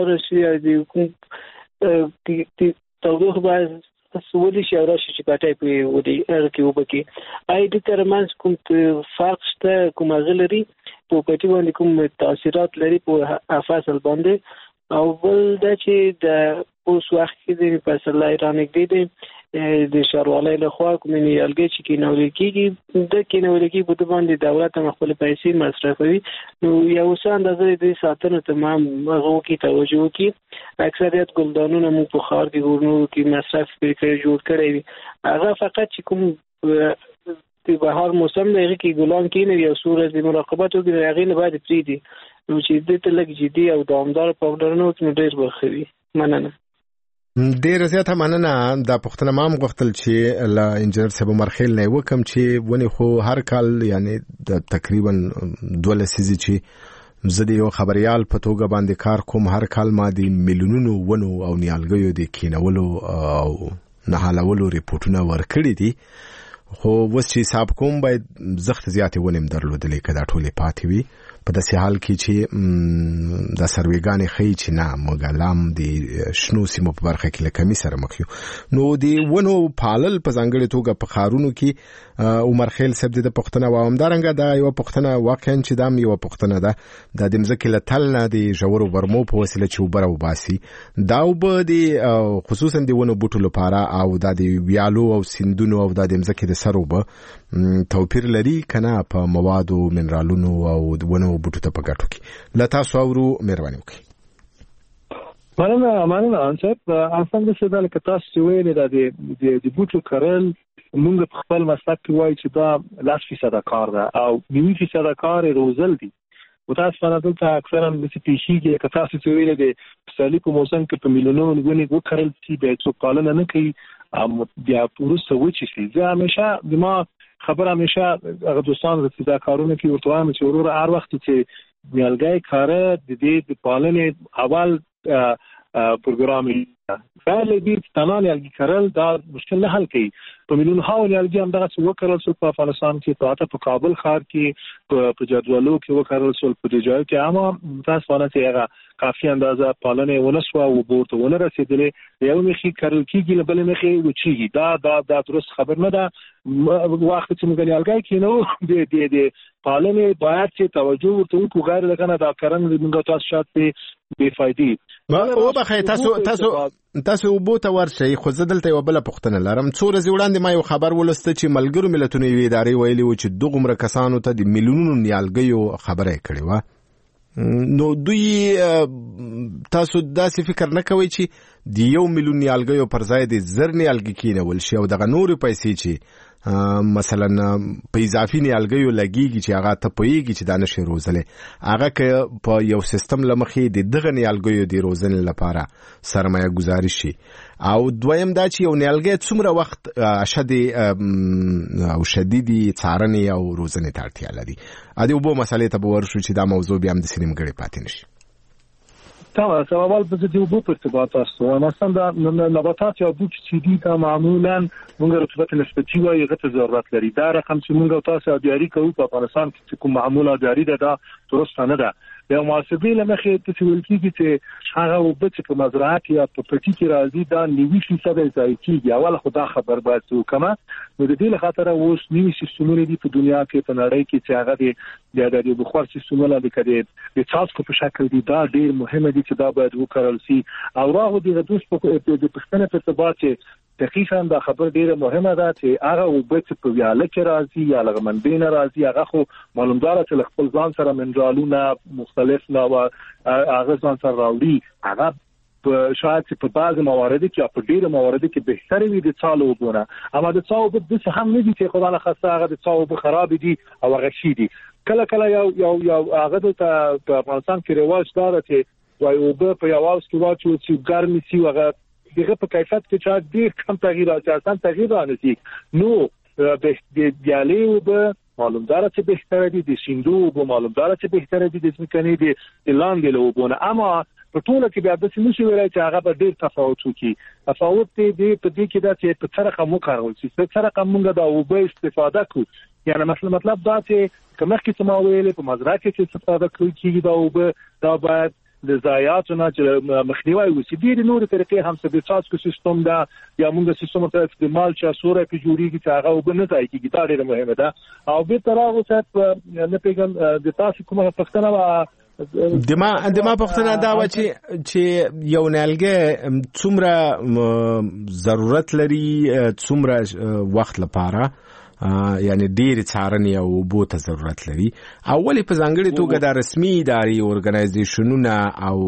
واوري د کوم توګه باید سولې شي او راشي چې پټای په ودی ارکی وبکی اې د ترمنځ کوم فرق شته کوم غلري په پټي باندې کوم تاثیرات لري په افاصل باندې او بل د چې د اوس وخت کې د فیصله ایران کې دي د شاروالۍ له خوا کومې نیالګي چې کینول کېږي د کینول کې په باندې دولت خپل پیسې مصرفوي. نو یو څه اندازې د ساتنې تمام هغه کې توجه کوي. اکثریت ګلدانونه مو په خار کې ورنو کې مصرف کړي جوړ کړي هغه فقط چې کوم د بهار موسم دی کې ګلان کې یو صورت د مراقبت او د هغې نه باید پریدي نو چې د تلک جدي او دوامدار پاودرونو ته ډیر بخوي. مننه. ډیر زیاته مننه. دا پښتنه مام غوښتل چې لا انجنیر صاحب عمر خیل نه وکم چې ونی خو هر کال یعنی د تقریبا دوه لسیزې چې زه د یو خبريال په توګه باندې کار کوم هر کال ما د میلیونونو ونو او نیالګیو د کینولو او نهالولو ریپورتونه ورکړي دي خو وس چې حساب کوم باید زخت زیاتې ونیم درلودلې کدا ټولې پاتې وي په داسې حال کې چې د سرویګانې خی چې نه مګلام د شنو سیمو په برخه کې لکمي سره مخ یو. نو دی ونو پالل په ځانګړي توګه په خارونو کې عمر خیل صاحب د پښتنه و همدارنګه دا یو پښتنه واقعا چې دا یو پښتنه ده د دمځکې له تل نه د ژورو ورمو په وسیله چې وبره وباسي دا وب د خصوصا د ونو بوټو لپاره او د ویالو او سیندونو او د دمځکې د سروبه توپیر لري کنه په موادو منرالونو او ونو بوټو ته په ګټو کې. لا تاسو اورو مهرباني وکړئ. مننه مننه انصاف اصلا د څه د تاسو ویل د د بوټو کرل موږ په خپل مسلک کې وایو چې دا لاس فیصد کار ده او نیمه فیصد کار روزل دي. متاسفانه دلته اکثرا د سپیشیږي که تاسو څه ویل دي په سالي په موسم کې په میلیونونو غونې وکړل چې د څو پالنه نه کوي بیا پورسته وچی شي. زه همیشه د ما خبر همیشه هغه دوستان چې دا کارونه کوي ورته وایم چې ورور هر وخت چې نیالګي کار د دې د پالنې اول پروګرام فعلی دي تنان نیالګي کارل دا مشکل نه حل کوي. په میلیون ها نیالګي هم دغه څه وکړل شو په افغانستان کې په اته په کابل ښار کې په جدولو کې وکړل شو په دې ځای کې اما متاسفانه چې هغه کافي اندازه پالنه ونسوه او بورته ونه رسیدلې یو مخې کارل کېږي بل مخې وچیږي. دا دا د درست خبر نه ده. وخت چې موږ نیالګي کینو د دې د پالنه باید چې توجه ورته وکړو غیر دغه دا کارن موږ تاسو شاته بے فائدې ما او بخې تاسو تاسو تاسو وبوته ورشي خو زدلته یو بل پختنه لرم. څو ورځې وړاندې ما یو خبر ولسته چې ملګرو ملتونو یوې ادارې ویلي و چې دغه عمر کسانو ته د میلیونونو نیالګیو خبره کړې و. نو دوی تاسو داسې فکر نه کوي چې د یو میلیون نیالګیو پر ځای د زر نیالګي کینول شي او دغه نور پیسې چې مثلا په اضافي نیالګیو لګیږي چې هغه ته پويږي چې دا نشي روزلې هغه که په یو سیستم لمخې د دغه نیالګیو د روزنې لپاره سرمایه گذاري شي او دویم دا چې یو نیالګي څومره وخت اشد او شدیدي څارنې او روزنې ته اړتیا لري. ا دې وبو مسالې ته ورشو چې دا موضوع بیا هم د سینم غړي پاتې نشي. تمام سوال په دې وبو په ارتباط تاسو مثلا د نباتات یا بوټ چې دي دا معمولا موږ رطوبت نسبتي وایي غته ضرورت لري. دا رقم چې موږ تاسو دیاري کوو په افغانستان کې کوم معموله دیاري ده دا درست نه ده. یو محاسبه لمخې ته ویل کېږي چې هغه وبت په مزرعات یا په پټي کې راځي دا نیوي فیصد ځای کېږي. اول خدا خبر باید وکما نو د دې لپاره اوس نیوي سیستمونه دي په دنیا کې په نړۍ کې چې هغه د د بخار سیستمونه د کډې د څاڅکو په شکل دي دا ډیر مهمه دي چې دا باید وکړل شي. او راغو د دوس په د پښتنه په ارتباط چې دقیقاً دا خبر ډیره مهمه ده چې هغه وبت په ویاله کې راځي یا لغمن بین راځي هغه خو معلومدار چې خپل ځان سره منرالونه مختلف نو هغه ځان سره راوړي هغه په شاید په بعض موارد کې په ډیره موارد کې بهتري وي د څالو وګونه اما د څاو په دې هم نه دي چې خدای له خاصه هغه د څاو په خراب دي او هغه شي دي. کله کله یو یو یو هغه د افغانستان کې رواج دار چې وای او په یواز کې واچو چې ګرمي سي هغه دغه په کیفیت کې چې ډیر کم تغییر راځي اصلا تغییر راځي نو د دیالي او به معلومدار چې بهتره دي د سیندو او معلومدار چې بهتره دي د ځمکني دي لاندې لوبونه اما په ټوله کې بیا د سیمې ویلای چې هغه به ډیر تفاوت وکړي. تفاوت دی په دې کې دا چې په څه رقم وکړول شي په څه رقم موږ دا او به استفاده کوو. یعنی مثلا مطلب دا چې کومه کې سماویل په مزرعه کې استفاده کوي چې دا او به دا باید د ضایعاتو نه چې مخنیوي وشي. ډېر نور طریقې هم څه د څاڅکو سیستم دا یا موږ سیستم ته استعمال چا سوره په جوړیږي چې هغه وب نه ځای کیږي دا ډېر مهمه ده. او به تر هغه څه نه پیګم د تاسو کومه پښتنه دما دما پښتنه دا و چې چې یو نیالګي څومره ضرورت لري څومره وخت لپاره یعنی ډیر څارنې او بوته ضرورت لري. اولی په ځانګړي توګه د رسمي ادارې اورګنایزیشنونه او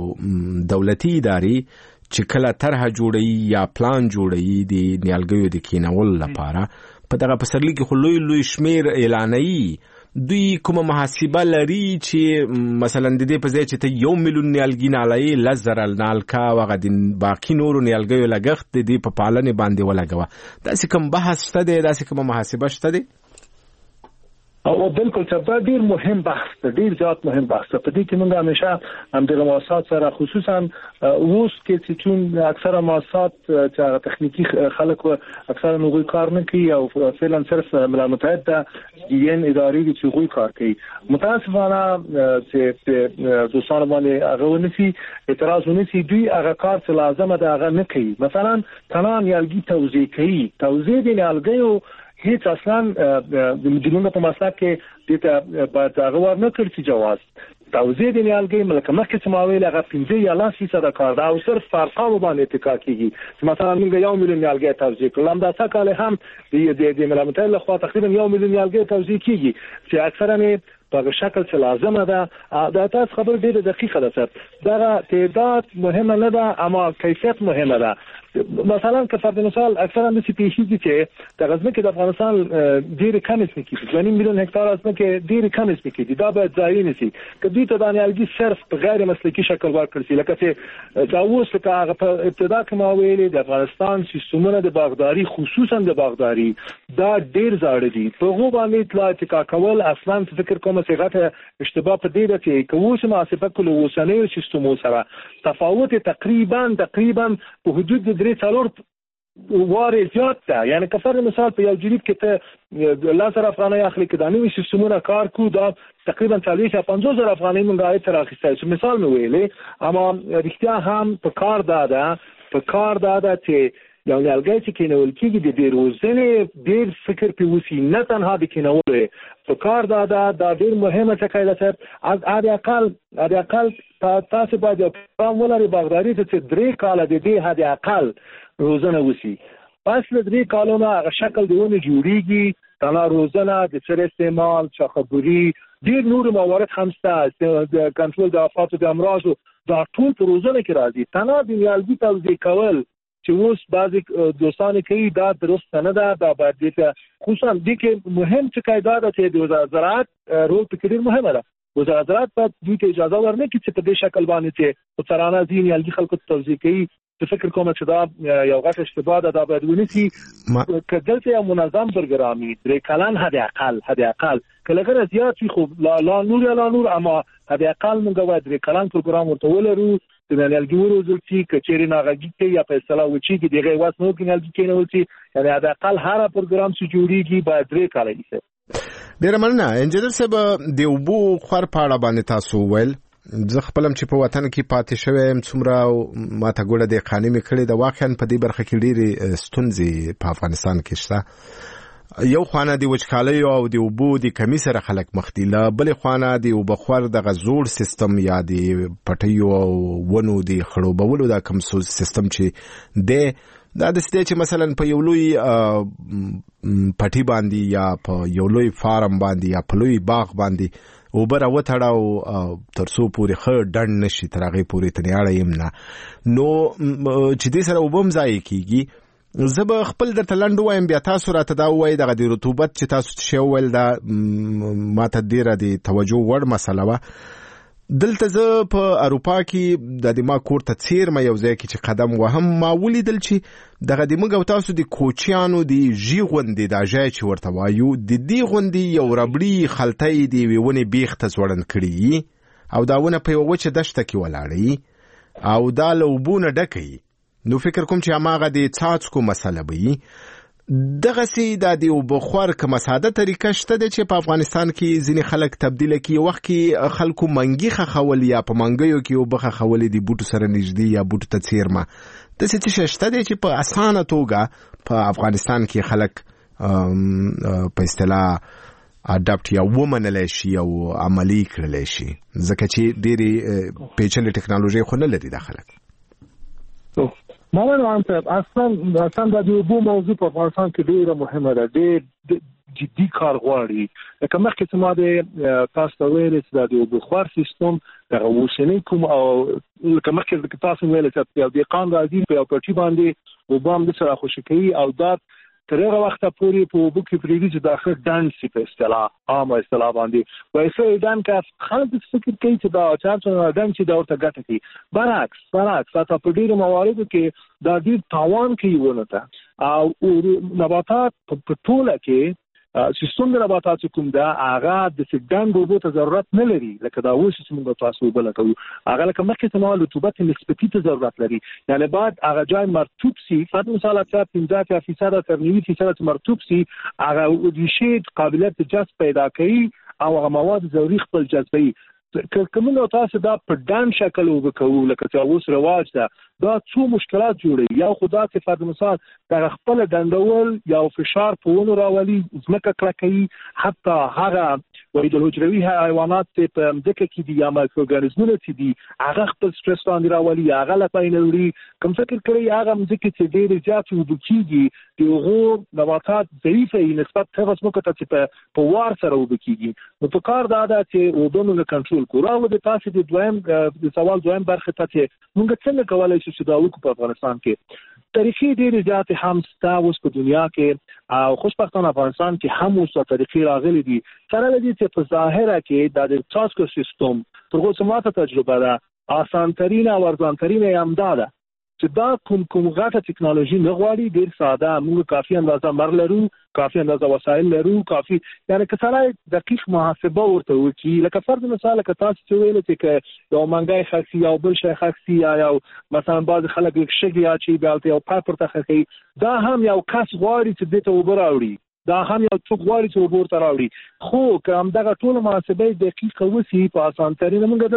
دولتي ادارې چې کله طرح جوړي یا پلان جوړي د نیالګیو د کینول لپاره په دغه پسرلي کې خو لوی لوی شمیر اعلانوي دوی کومه محاسبه لري چې مثلا د دې په ځای چې ته یو میلیون نیالګي نالای لزر نالکا وغدین باقی نور نیالګیو لګښت د دې په پالنې باندې ولګوه. دا څه کوم بحث شته دی دا څه کومه محاسبه شته دی؟ او بالکل چې ډیر مهم بحث دی ډیر زیات مهم بحث په دې کې موږ همیشه هم د مؤسسات سره خصوصا اوس کې چې چون اکثره مؤسسات چې تخنیکی خلک اکثره نوې کار نه کوي او فعلا صرف ملل متحده یین ادارې چې غوي کار کوي متاسفانه چې دوستان باندې هغه ونسي اعتراض ونسي دوی هغه کار چې لازم ده هغه نه کوي. مثلا تنان یالګي توزیع کوي توزیع د یالګیو هیڅ اصلا د مدیرونو په مسلک کې د باید هغه ورنه کړی جواز توزیع د نیالګي ملکه مخکې سماویل هغه پنځه یا لاس فیصد کار دا او صرف فرقاو باندې اتکا کیږي. مثلا موږ یو میلیون نیالګي توزیع کړل دا څه کال هم د د ملل متحد لخوا تقریبا یو میلیون نیالګي توزیع کیږي چې اکثرا په شکل چې لازمه ده دا تاسو خبر ډیره دقیقه ده. دا تعداد مهمه نه ده اما کیفیت مهمه ده. مثلا که فرض مثال اکثرا د سپیشیز چې د غزنه کې د افغانستان ډېر کم اسمه کې دوه نیم میلیون هکتار اسمه کې ډېر کم اسمه کې دا به ځای نه سي کدی ته د نیالګي صرف په غیر مسلکي شکل ورکړل شي لکه چې دا اوس لکه هغه په ابتدا کې ما ویلې د افغانستان سیستمونه د باغداري خصوصا د باغداري دا ډېر زاړه دي په هغه باندې اطلاع تکا کول اصلا فکر کوم چې غته اشتباه په دې ده چې کوم مناسبت کول وسنۍ سیستمو سره تفاوت تقریبا تقریبا په حدود د درې څلور واره زیات ده یعنی که فرض مثال په یو جریب کې ته لاسر افغانۍ اخلي کې د نوې سیستمونو کار کو دا تقریبا چالیس یا پنځوس زره افغانۍ مونږ راځي تر اخیستای مثال مې ویلې اما رښتیا هم په کار ده په کار ده چې یو نیالګی چې کېنول کېږي د ډېر روزنې ډېر فکر پې وسي نه تنها د کېنولو په کار ده دا ډېر مهمه ټکی ده صاحب حد اقل حد اقل تاسو باید پام ولرئ باغداري ته چې درې کاله د دې حد اقل روزنه وسی پس له درې کالونو هغه شکل دیونه جوړیږي تنا روزنه د سر استعمال شخبري ډېر نور موارد هم شته د کنټرول د آفات د امراض دا ټول په روزنه کې راځي تنا د نیالګي توزیع کول چې اوس بعضی دوستان کوي دا درست نه ده دا باید دې خصوصا د کې مهم څه قاعده ده چې د وزارت زراعت رول پکې ډېر مهمه ده وزارت زراعت باید دوی ته اجازه ورنه کړي چې په دې شکل باندې چې په ترانه ځین نیالګي خلکو ته توزیع کوي فکر کوم چې دا یو غټ اشتباه ده دا باید ونیسي کله یو منظم پروګرامي درې کلن حد اقل حد اقل کله غره زیات شي خو لا لا نور لا نور اما حد اقل موږ باید درې کلن پروګرام ورته ولرو د نیالګي وروزل چې کچېری ناغږی کې یا په اصطلاح وچی کې دغه واس نو کې نیالګي کې نه وتی یعنی حد اقل هر پروګرام چې جوړیږي باید درې کال وي ډیر مننه انجنیر صاحب د وبو خور پاړه باندې تاسو ویل زه خپلم چې په وطن کې پاتې شوم څومره ماته ګوله د قانوني کړي د واقعا په دې برخه کې ډېری ستونزې په افغانستان کې شته یو خوانه دی وچکالۍ او د وبو د کمی سره خلک مخ دي له بل خوانه دی وبخور د غزور سیستم یا د پټیو او ونو د خړوبولو د کم سیستم چې د دا د ستې چې مثلا په یو لوی پټي باندې یا په یو لوی فارم باندې یا په لوی باغ باندې اوبره وتړاو ترڅو پورې خړ ډنډ نشي تر هغه پورې تنیاړه يم نه نو چې دې سره وبم ځای کیږي زه به خپل درته لنډ وایم بیا تاسو راته دا وایي دغه د رطوبت چې تاسو څه ویل دا ماته ډیره د توجه وړ مسله وه دلته زه په اروپا کې د دما کور ته چیر ما یو ځای کې چې قدم وهم ما ولیدل چې دغه د موږ تاسو د کوچیانو د ژی غوندې د ځای چې ورته وایو د دې غوندې یو ربړی خلطۍ دی ویونه بیخ ته ځوړن کړی او داونه په یو وچه دشته کې ولاړی او دا لوبونه ډکې نو فکر کوم چې هغه د څاڅکو مسله وي دغه سي د دیو بخور کومه ساده طریقه شته چې په افغانستان کې ځینې خلک تبدیل کی وخت کې خلکو منګي خول یا په منګیو کې وبخه خول دي بوټو سره نږدې یا بوټو ته چیرمه د څه شته چې په اسانه توګه په افغانستان کې خلک په اصطلاح اډاپټ یا ومنل شي او عملی کړل شي ځکه چې ډېری پیچلې ټکنالوژي خو نه لري د خلک مامان وان صاحب اصلا اصلا د دې وبو موضوع په افغانستان کې ډیره مهمه ده ډېر جدي کار غواړي لکه مخکې چې ما د تاسو ته ویل چې د وبو خور سیستم د اوسنۍ کوم او لکه مخکې تاسو ویل چې یو دیقان راځي په یو پټي باندې وبام د سره خوشکې او دا تر هغه وخت پورې په وبو کې پریږدي چې داخل ډانس په اصطلاح عام اصطلاح باندې وایسه دان کا خلک فکر کوي چې دا چارڅ دان چې دا ورته ګټه کوي برعکس برعکس تاسو په ډیرو مواردو کې دا ډیر تاوان کوي ونه او نباتات په ټوله کې سیستم د نباتات کوم دا هغه د سګدان بوبو ته ضرورت نه لري لکه دا اوس چې موږ تاسو بل کوو هغه لکه مخکې ته مال رطوبت نسبتي ته ضرورت لري یعنی بعد هغه جای مرطوب سي فرض مثال اکثر پنځه فیصد تر نوي فیصد مرطوب سي هغه د شی قابلیت جذب پیدا کوي او هغه مواد ضروري خپل جذبي کومه تاسو دا په ډان شکل وکړو لکه چې اوس رواج ده دا څو مشکلات جوړي یا خدا چې فرض مثال د خپل دندول یا فشار په ونو راولي ځمکه کلکې حتی هغه وایي د حجروي حیوانات په ځمکه کې دي یا مایکروګانیزمونه چې دي هغه خپل سټرس باندې راولي هغه لپاره نوري کوم فکر کوي هغه ځمکه چې ډېر زیات وبکیږي دغه نباتات ضعیفه نسبت هغه ځمکه ته چې په وار سره وبکیږي نو په کار دا ده چې ودونو له کنټرول کوراو د تاسو د دویم د سوال دویم برخه ته چې موږ څنګه کولای شو چې دا وکړو په افغانستان کې طریقې ډېرې زیاتې هم ستا اوس په دنیا کې او خوشبختانه افغانستان کې هم اوس طریقې راغلي دي سره له دې چې په ظاهره کې د څاڅکو سیستم تر اوسه ماته تجربه ده آسانترین او ارزانترین یې هم دا ده چې دا کوم کوم غټه ټکنالوژي نه غواړي ډېر ساده موږ کافي اندازه مر لرو کافي اندازه وسایل لرو کافي یعنی که سړی دقیق محاسبه ورته وکړي لکه فرض مثال که تاسو چې ویل چې یو منګای خاصي یا بل شی خاصي یا یو مثلا بعض خلک شګي یا چې بیا یو پاپر ته خاصي دا هم یو کس غواړي چې دته وبراوړي دا هم یو څوک غواړي چې وبورته راوړي خو که همدغه ټول محاسبه دقیقه وسی په اسانترین موږ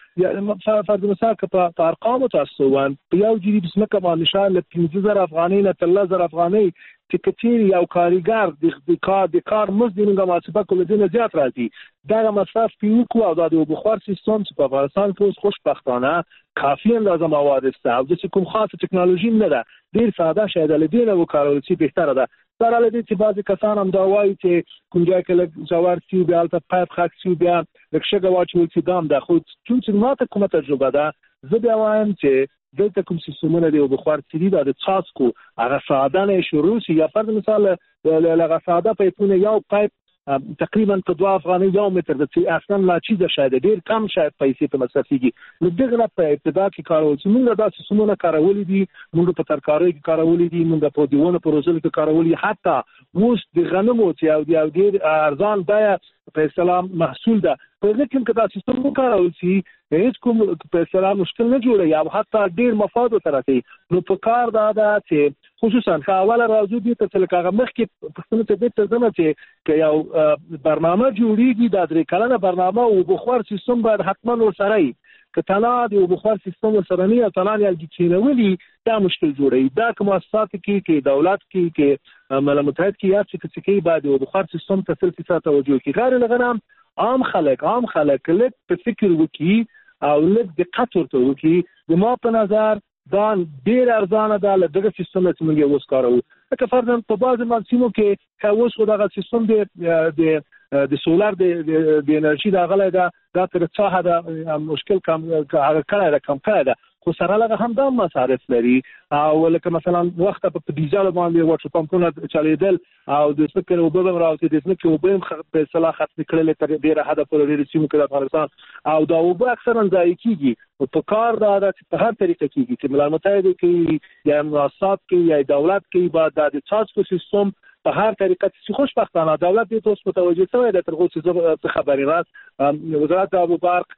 دلته فرض مثال که په ارقامو تاسو وان په یو جریب ځمکه باندې شاله پنځه زره افغانۍ نه تر لس زره افغانۍ چې کچېري یو کارګر د کار د کار مزد موږ محاسبه کول دي نه زیات راځي دا مصرف پیوکو او د بخار سیستم چې په افغانستان کې اوس خوشبختانه کافي اندازه مواد است او د کوم خاصه ټکنالوژي نه ده ډیر ساده شاید له دې نه وکړول شي بهتره ده سره له دې چې بعضی کسان هم دا وایي چې کوم ځای کې لږ جوار سی بیا البته پایپ خاک سی بیا لږ شګه واچول چې دام ده خو چې ماته کومه تجربه ده زه بیا وایم چې دلته کوم سیستمونه دی او بخار سری د څاڅکو هغه ساده نه شروع شي یا فرض مثال لغه ساده پایپونه یو پایپ تقریبا په دوه افغانۍ یو متر د چې اصلا لا چیزه شاید ډیر کم شاید پیسې په مصرفيږي نو دغه په ابتدا کې کارول چې موږ دا سیستمونه کارولې دي موږ په ترکارۍ کې کارولې دي موږ په دیونه پروژو کې کارولې حتی موس د غنمو چې او ډیر ارزان بیا په اسلام محصول ده په دې کې که دا سیستم وکارول شي هیڅ کوم په اسلام مشکل نه جوړي یا حتی ډیر مفاد ورته نو په کار دا ده چې خصوصا خاوله راځو دي ته چې هغه مخکې په څنډه ته ته زما چې یو برنامه جوړیږي د درې کلنه برنامه او بخار سیستم باید حتما ورسره وي که تنا د بخار سیستم ورسره نه یا تنا یې کینولي دا مشکل جوړي دا کوم اساسات کې کې دولت کې کې ملل متحد کې یا چې کې بعد د بخار سیستم ته سلسله ساته توجه کې غیر لغنام عام خلک عام خلک لږ په فکر وکي او لږ دقت ورته وکي د ما په نظر دا ډیر ارزانه ده له دغه سیستم چې موږ یې وسکارو لکه فرضاً په بعض مانسینو کې که اوس خو دغه سیستم د د د سولار د د انرژي د غلې ده دا تر څه حد مشکل کم هغه کړه ده کم کړه ده خو سره لږ هم دا مصارف لري او لکه مثلا وخت په ډیزل باندې واټر پمپونه چلیدل او د سپکر او بل راوته د سپکر او بل په صلاح ختم کړل تر ډیره حد پورې لري چې موږ د افغانستان او دا وب اکثرا ځای کیږي او په کار دا د په هر طریقه کیږي چې ملل متحد کې یا مؤسسات کې یا دولت کې بعد د څاڅکو سیستم په هر طریقه چې خوشبختانه دولت دې تاسو متوجه شوی د ترغو چې خبري راز وزارت ابو برق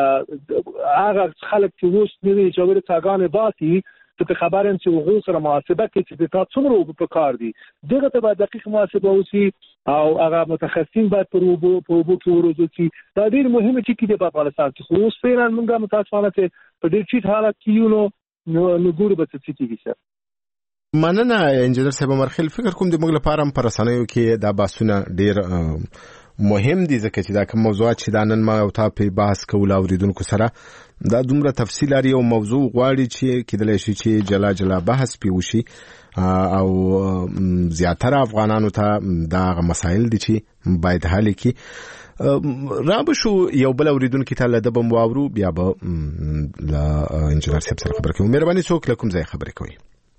هغه خلک چې اوس نوی جوړې څاګانې باسي ته خبرم چې وګورئ سره محاسبه کې چې تاسو څومره په کار دي دغه ته به دقیق محاسبه وسی او هغه متخصصین باید پر وبو په وبو کې ورزوي دا ډیر مهمه چې کې د افغانستان کې خو اوس فعلا موږ متاسفانه په ډیر چیت حالت کې یو نو نو ګورو به څه کیږي مننه انجنیر صاحب مرخیل فکر کوم د موږ لپاره هم پر رسنیو کې دا باسونه ډیر مهم دي ځکه چې دا کوم موضوعات چې دا نن ما او تا په بحث کول اوریدونکو سره دا دومره تفصیل لري او موضوع غواړي چې کېدلی شي چې جلا جلا بحث پی وشي او زیاتره افغانانو ته دا مسایل دي چې باید حل کړي رابه شو یو بل اوریدونکو ته له دبم واورو بیا به لا انجنیر صاحب سره خبرې کوم مهرباني څوک لکم ځای خبرې کوي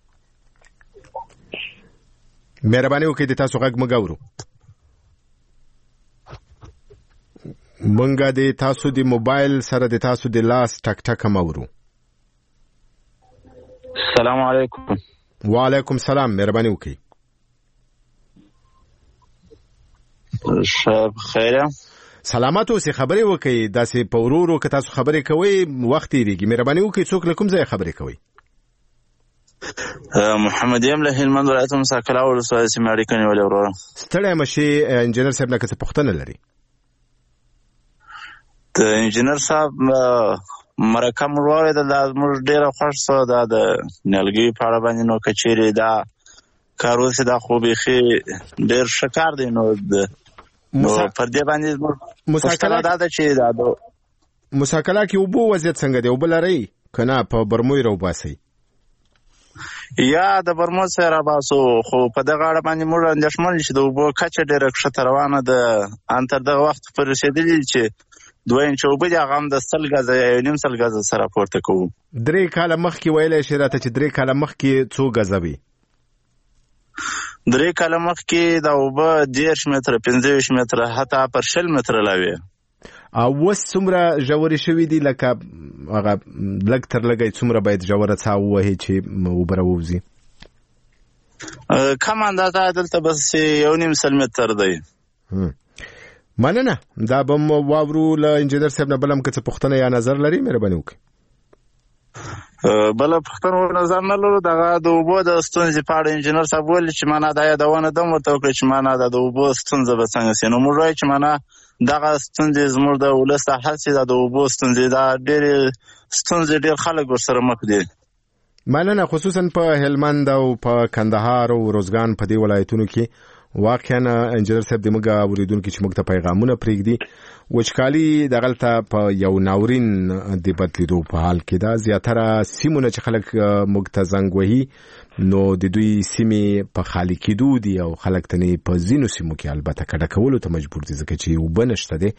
مهرباني وکړئ د تاسو غږ مګاورو منګه د تاسو د موبایل سره د تاسو د لاس ټک ټک مورو السلام علیکم وعلیکم السلام مهرباني وکړئ شب خیره سلامات اوسئ خبرې وکړئ داسې په ورورو که تاسو خبرې کوئ وخت یې مهرباني وکړئ څوک له کوم ځای خبرې کوئ محمد یم له هلمند ولایت مساکلا ولسوالۍ سیمې اړیکه نیولې وروره ستړی مشي انجنیر صاحب نه که څه پوښتنه لري د انجنیر صاحب مرکه مو واورېدل دا زموږ ډېره خوښ شوه دا د نیالګیو په اړه باندې نو که چیرې دا کار وشي دا خو بیخي ډېر ښه کار دی نو نو پر دې باندې زموږ پوښتنه دا ده چې دا د مساکلا کې اوبو وضعیت څنګه دی اوبه لرئ که نه په برموی راوباسئ یا د برمو سره راباسو خو په دغه اړه باندې موږ اندېښمن چې د اوبو کچه ډېره کښته روانه ده ان تر دغه وخت پورې رسېدلي چې دوه انچه اوبه دي هغه هم د سل ګزه یا یو نیم سل ګزه سره پورته کوو. درې کاله مخکې ویلی شي راته چې درې کاله مخکې څو ګزه وي؟ درې کاله مخکې دا اوبه دېرش متره پنځه ویشت متره حتی پر شل متره لا وي. او اوس څومره ژورې شوي دي؟ لکه هغه لږ تر لږه څومره باید ژوره څا ووهي چې اوبه راووځي؟ کم اندازه دلته بس یو نیم سل متر دی. مننه. دا به م واورو له انجینر صاحب نه. بل هم که څه پوښتنه یا نظر لري مهرباني وکړئ. بله پوښتنه او نظر نه لرو. دغه د اوبو د ستونزې په اړه انجینر صاحب ویلي چې معنا دا یادونه ده ورته وکړئ چې معنا دا د اوبو ستونزه به څنګه سي. نو موږ وایو چې معنا دغه ستونزې زموږ د ولس د حل سي، دا د اوبو ستونزې دا ډېرې ستونزې ډېر خلک ورسره مخ دي. مننه. خصوصا په هلمند او په کندهار او روزګان په دې ولایتونو کې واقعا انجینر صاحب د موږ اوریدونکو چې موږ ته پیغامونه پرېږدي وچکالي دغلته په یو ناورین د بدلیدو په حال کې ده. زیاتره سیمونه چې خلک موږ ته زنګ وهي نو د دوی سیمې په خالي کېدو دي او خلک ته په ځینو سیمو کې البته کډه کولو ته مجبور دي ځکه چې اوبه نشته دی.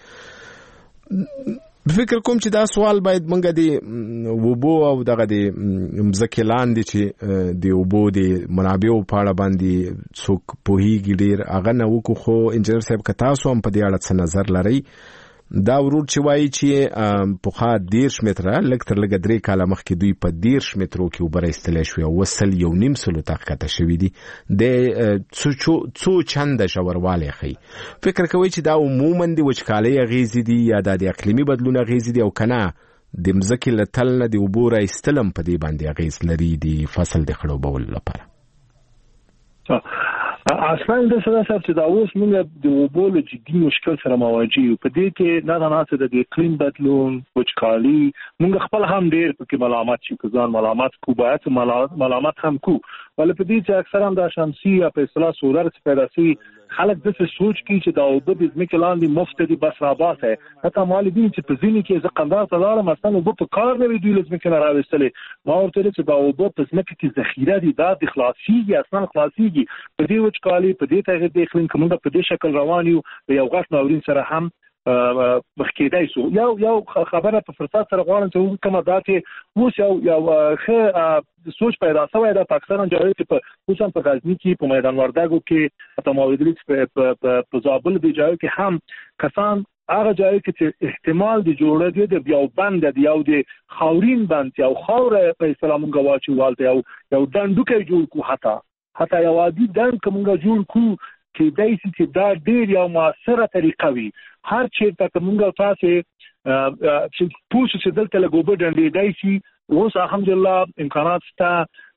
فکر کوم چې دا سوال باید موږ د اوبو او دغه د مځکې لاندې چې د اوبو د منابعو په اړه باندې څوک پوهیږي ډېر هغه نه وکړو. خو انجینر صاحب که تاسو هم په دې اړه څه نظر لرئ، دا ورور چې وایي چې پخوا دېرش متره لږ تر لږه درې کاله مخکې دوی په دېرش مترو کې اوبه راایستلی شوې او اوس سل یو نیم سلو ته ښکته شوي دي. د څو چنده ژوروالی ښیي. فکر کوئ چې دا عموما د وچکالۍ اغېزې دي یا دا د اقلیمي بدلون اغېزې دي او که نه د مځکې له تل نه د اوبو راایستل هم په دې باندې اغېز لري د فصل د خړوبولو لپاره؟ اصلا د څه صاحب چې دا اوس موږ د اوبو له جدي مشکل سره مواجه یو. په دې کې نه تناسب د اقلیم بدلون، وچکالي، موږ خپل هم ډېر پکې ملامت شو، که ځان ملامت کو باید ملامت هم کو. ولې په دې چې اکثر هم دا شمسي یا په اصطلاح سولر څخه پیدا شوي خلک داسې سوچ کوي چې دا اوبه د ځمکې لاندې مفت دي بس راباسه. حتی ما لیدلي چې په ځینې کې زه قندهار ته لاړم اصلا اوبه په کار نه وي دوی له ځمکې نه راویستلې. ما ورته ویل چې دا اوبه په ځمکه کې ذخیره دي، دا د خلاصېږي اصلا خلاصېږي. په دې وچکالي په دې تغیر د اقلیم که موږ په دې شکل روان یو د یو غټ ناورین سره هم مخ کېدای شو. یو یو خبره په فرصت سره غواړم چې وکړم دا چې اوس یو یو ښه سوچ پیدا شوی ده په اکثره جایو کې، په خصوصا په غزني کې، په میدان وردګو کې، حتی ما ویلي چې په زابل د جایو کې هم کسان هغه جایو کې چې احتمال د جوړېدو د یو بند د یو د خاورین بند یو خاوره په اصطلاح موږ واچو والته یو یو ډنډوکی جوړ کو. حتی حتی یو عادي ډنډ که موږ جوړ کو کېدای شي چې دا ډېر یو مؤثره طریقه وي. هر چېرته که موږ تاسې چې پوه شو چې دلته لږ اوبه ډنډېدای شي، اوس الحمدلله امکانات شته،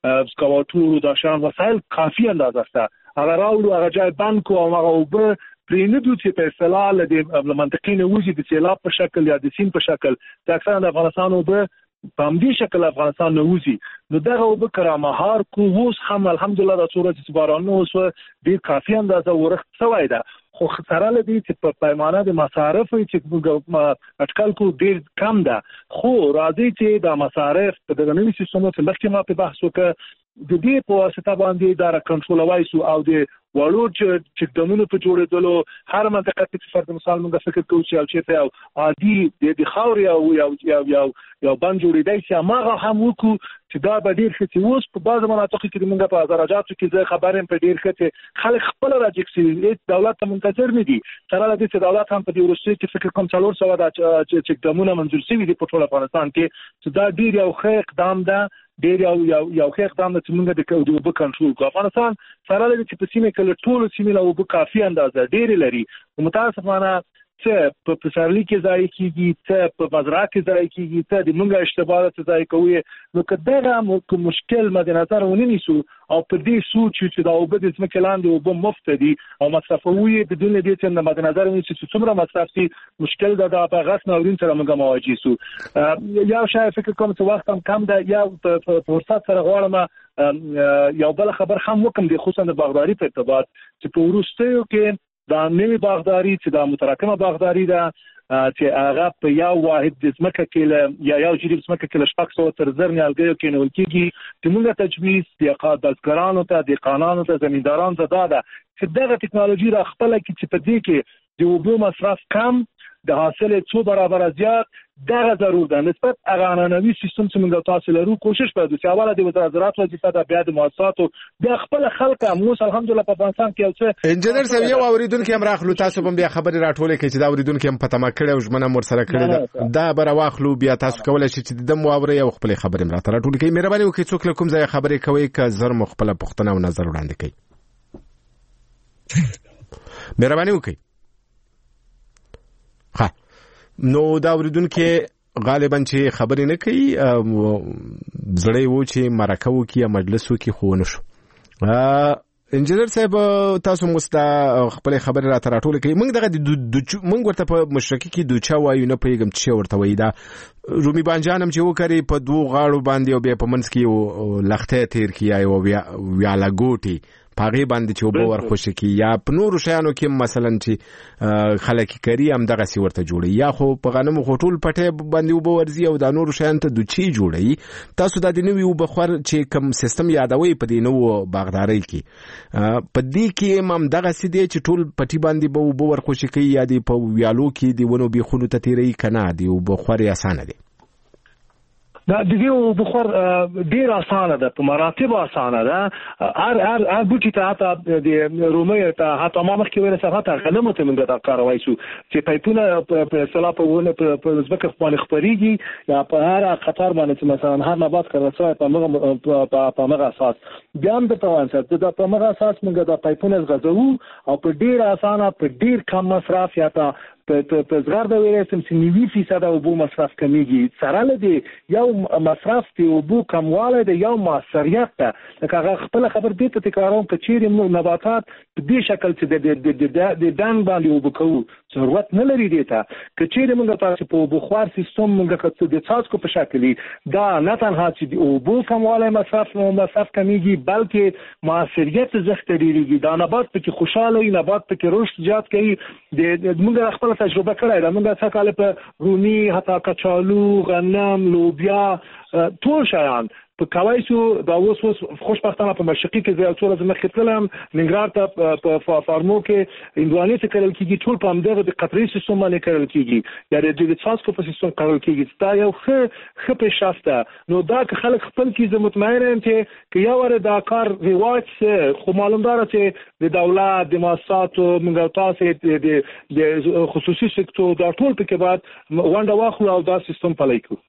سکواټورو دا شیان وسایل کافي اندازه شته، هغه راوړو هغه ځای بند کړو او هغه اوبه پرېنږدو چې په اصطلاح له د منطقې نه وځي د سیلاب په شکل یا د سیند په شکل. چې اکثرا د افغانستان اوبه په همدې شکل افغانستان نه وځي. نو دغه اوبه که رامهار کړو اوس هم الحمدلله دا څومره چې بارانونه وشوه ډېر کافي اندازه ورښت شوی ده. خو سره له دې چې په پیمانه د مصارفو چې موږ اټکل کړو ډېر کم ده. خو راځي چې دا مصارف په دغه نوي سیستمونو چې مخکې ما په بحث وکړ د دې په واسطه باندې دا راکنټرولوای شو او د وړو چې ډمونو په جوړېدلو هر منطقه کې چې فرض مثال موږ فکر کوو چې یو چېرته یو عادي د خاورې او یو یو یو یو بند جوړېدی شي هماغه هم وکړو چې دا به ډېر ښه شي. اوس په بعضو مناطقو کې موږ په درجاتو کې زه خبر یم په ډېر ښه چې خلک خپله راجګ شوي دولت ته منتظر نه دي. سره له دې چې دولت هم په دې وروستیو کې فکر کوم څلور سوه دا چې ډمونه منظور شوي دي په ټول افغانستان کې چې دا ډېر یو ښه اقدام ده، ډېر یو یو یو ښه اقدام ده چې موږ د اوبو کنټرول کړو. افغانستان سره له دې چې په سیمه کې له ټولو سیمې له اوبو کافي اندازه ډېرې لري، متاسفانه څه په پسرلي کې ځای کېږي، څه په مزرعه کې ځای کېږي، څه د موږ اشتباه څه ځای کوي. نو که دغه مشکل مد نظر ونه نیسو او په دې سوچ چې دا اوبه د ځمکې لاندې اوبه مفت دي او مصرفوي بدون دې چې مد نظر ونیسو چې څومره مصرف دي، مشکل ده د غس ناورین سره موږ مواجه سو. یا شاید فکر کوم چې وخت هم کم ده یا په فرصت سره غواړم یو بل خبر هم وکم د خصوصا د باغداري په ارتباط چې په وروستیو کې دا نوې باغداري چې دا متراکمه باغداري ده چې هغه په یو واحد د ځمکه کې یا یو جریب ځمکه کې له شپږ سوه تر زر نیالګیو کېنول کېږي چې موږ تجویز د بزګرانو ته، دهقانانو ته، زمیندارانو ته دا ده چې دغه ټکنالوژي را خپله کړي چې په دې کې د اوبو مصرف کم د حاصل څو برابر زیات دغه ضرور ده نسبت هغه عنعنوي سیستم چې موږ تاسو لرو کوشش وکړو چې اوله د وزارت زراعت وظیفه ده بیا د مؤسساتو د خپل خلک موږ الحمدلله په افغانستان کې یو څه انجنیر صاحب یو اوریدونکو هم راخلو تاسو هم بیا خبري راټولې کوي چې دا اوریدونکو هم پته ما کړې او ژمنه مور سره کړې دا بر واخلو بیا تاسو کولای شئ چې د مواوري او خپل خبرې مرا راټولې کوي مهرباني وکړئ څوک کوم ځای خبرې کوي که زر مخبل پښتنه او نظر وړاندې کوي مهرباني وکړئ ها نو دا اوریدونکو غالبا چې خبرې نه کوي زړې وو چې مرکه وکي یا مجلس وکي خو نه شو انجنیر صاحب تاسو مستا خپل خبرې را تراټول کوي موږ دغه موږ ورته په مشرکی کې دوچا وایو نه پیغام چې ورته وای دا رومي بانجانم چې وکړي په دوه غاړو باندې او بیا په منځ کې لخته تیر کیای او بیا ویالا ګوټي پاغي باندې چې وبو ورخوشي کی یا په نور شیانو کې مثلا چې خلک کری هم دغه سی ورته جوړي یا خو په غنمو خټول پټه باندې وبو ورزي او د نور شیان ته دوچی جوړي تاسو د دې نوې وبخور چې کم سیستم یادوي په دې نو باغداري کې په دې کې هم دغه سی دی چې ټول پټي باندې به وبو ورخوشي کی یا دی په ویالو کې دی ونو به خونو ته تیری کنه دی وبخور یې اسانه دی دا د دې بخور ډیر اسانه ده په مراتب اسانه ده ار ار ار بوټی ته حتی د رومي ته حتی ما مخکې ویل څه حتی غنمو ته موږ دا کاروای شو چې پایپونه په سلا په ونه په ځمکه باندې خپريږي یا په هر قطار باندې مثلا هر نبات کړه په موږ په موږ اساس بیا هم د توانسه د په موږ اساس موږ د پایپونه غځو او په ډیر اسانه په ډیر کم مصرف یا ته په په زغر د ویلسم چې نوي فیصد او بو مصرف کمیږي سره لدی یو مصرف دی او بو کمواله دی یو موثریت ده لکه هغه خپل خبر دې ته تکراروم په چیرې موږ نباتات په دې شکل چې د د د دان باندې وبکو ضرورت نه لري دی ته که چیرې موږ تاسو په بخار سیستم موږ کڅ د څاڅکو په شکل دا نه تنها چې او بو کمواله مصرف او مصرف کمیږي بلکې موثریت زخت لري دا نبات په خوشاله نبات په رشد زیات کوي د موږ خپل تجربه کړې ده موږ څه کال په رومي حتی کچالو غنم لوبیا ټول شیان په کوایسو دا اوس اوس خوشبختانه په مشرقي کې زه ټول زما خپلم ننګرهار ته په فارمو کې اندواني ته کړل کېږي ټول په همدغه د قطري سیستم باندې کړل کېږي یا د دې څاڅکو په سیستم کړل کېږي دا یو ښه ښه پیشرفته نو دا که خلک خپل کې زه مطمئن یم چې یو ور دا کار رواج خو معلومدار چې د دولت د مؤسساتو موږ تاسو د خصوصي سکتور دا ټول په کې بعد ونده واخلو او دا سیستم پلی کړو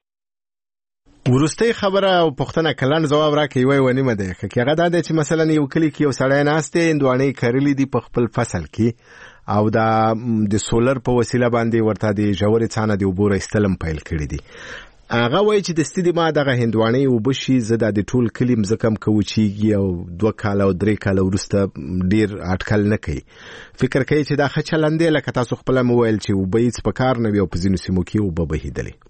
ورسته خبره او پښتنه کلن جواب راکې وای ونیمه ده چې هغه دا چې مثلا یو کلی کې یو سړی ناشته اندواني کړلې دی په خپل فصل کې او دا د سولر په وسیله باندې ورته د جوړې څانه دی وبور استلم پیل کړی دی هغه وای چې د ستدي ما دغه هندواني وبشي زده د ټول کلی مزکم کوچیږي او دوه کال او درې کال ورسته ډیر اټکل نه کوي فکر کوي چې دا خچلندې لکه تاسو خپل موبایل چې وبېڅ په کار نه وي او په ځینو سیمو کې وببهیدلې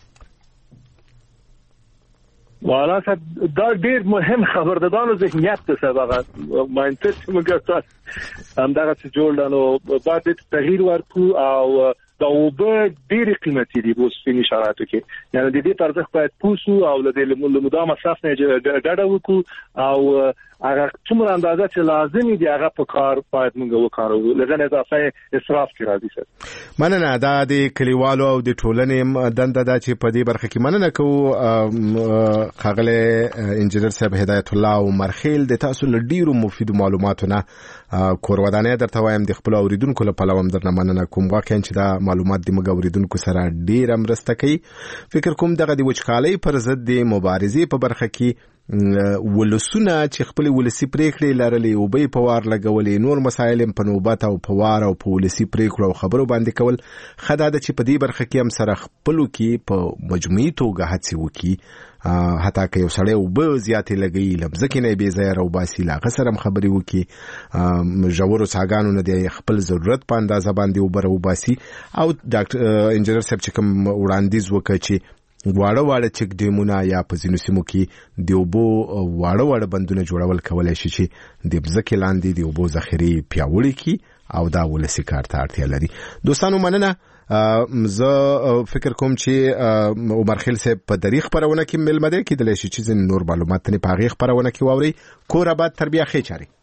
والا دا ډیر مهم خبر ده دا نو ذهنیت څه سبقه ماینډ څه موږ تاسو هم دا څه جوړ دانو بعد تغییر ورکو او دا وبه ډیر قیمتي دي په سپینی شرایطو کې یعنی د دې طرز باید پوسو او د مدام مصرف نه ډډه وکړو او هغه څومره اندازه چې لازمي دی هغه په کار باید موږ وکړو لږه اضافه اسراف کې راځي سر مننه دا د کلیوالو او د ټولنې دنده دا چې په دې برخه کې مننه کوو خغله انجنیر صاحب هدایت الله او مرخیل د تاسو لډیرو مفید معلوماتونه کورودانه درته وایم د خپل اوریدونکو لپاره هم درنه مننه کوم واقعا چې دا معلومات د موږ اوریدونکو سره ډیر امرسته کوي فکر کوم دغه د وچکالۍ پر ضد د مبارزې په برخه کې ولسونه چې خپل ولسی پریکړې لرلې او به په وار لګولې نور مسایل په نوبت او په وار او په ولسی پریکړو او خبرو باندې کول خدای د چې په دې برخه کې هم سره خپلو کې په مجموعي توګه هڅه وکړي حتی که یو سړی وبه زیاتې لګي لمځکې نه بې ځایه راوباسي له هغه سره هم خبرې وکړي ژورو څاګانو نه د خپل ضرورت په اندازه باندې اوبه راوباسي او ډاکټر انجنیر صاحب چې کوم وړاندیز وکړي چې واړه واړه چک ډیمونه یا په ځینو سیمو کې د اوبو واړه واړه بندونه جوړول کولای شي چې د ځمکې لاندې د اوبو ذخیرې پیاوړې کړي او دا ولسی کار ته اړتیا لري دوستانو مننه زه فکر کوم چې عمر خیل صاحب په دریغ خبرونه کې ملمده کېدلی شي چې نور معلومات نه پاغي خبرونه کې واوري کور آباد تربیه خې چاري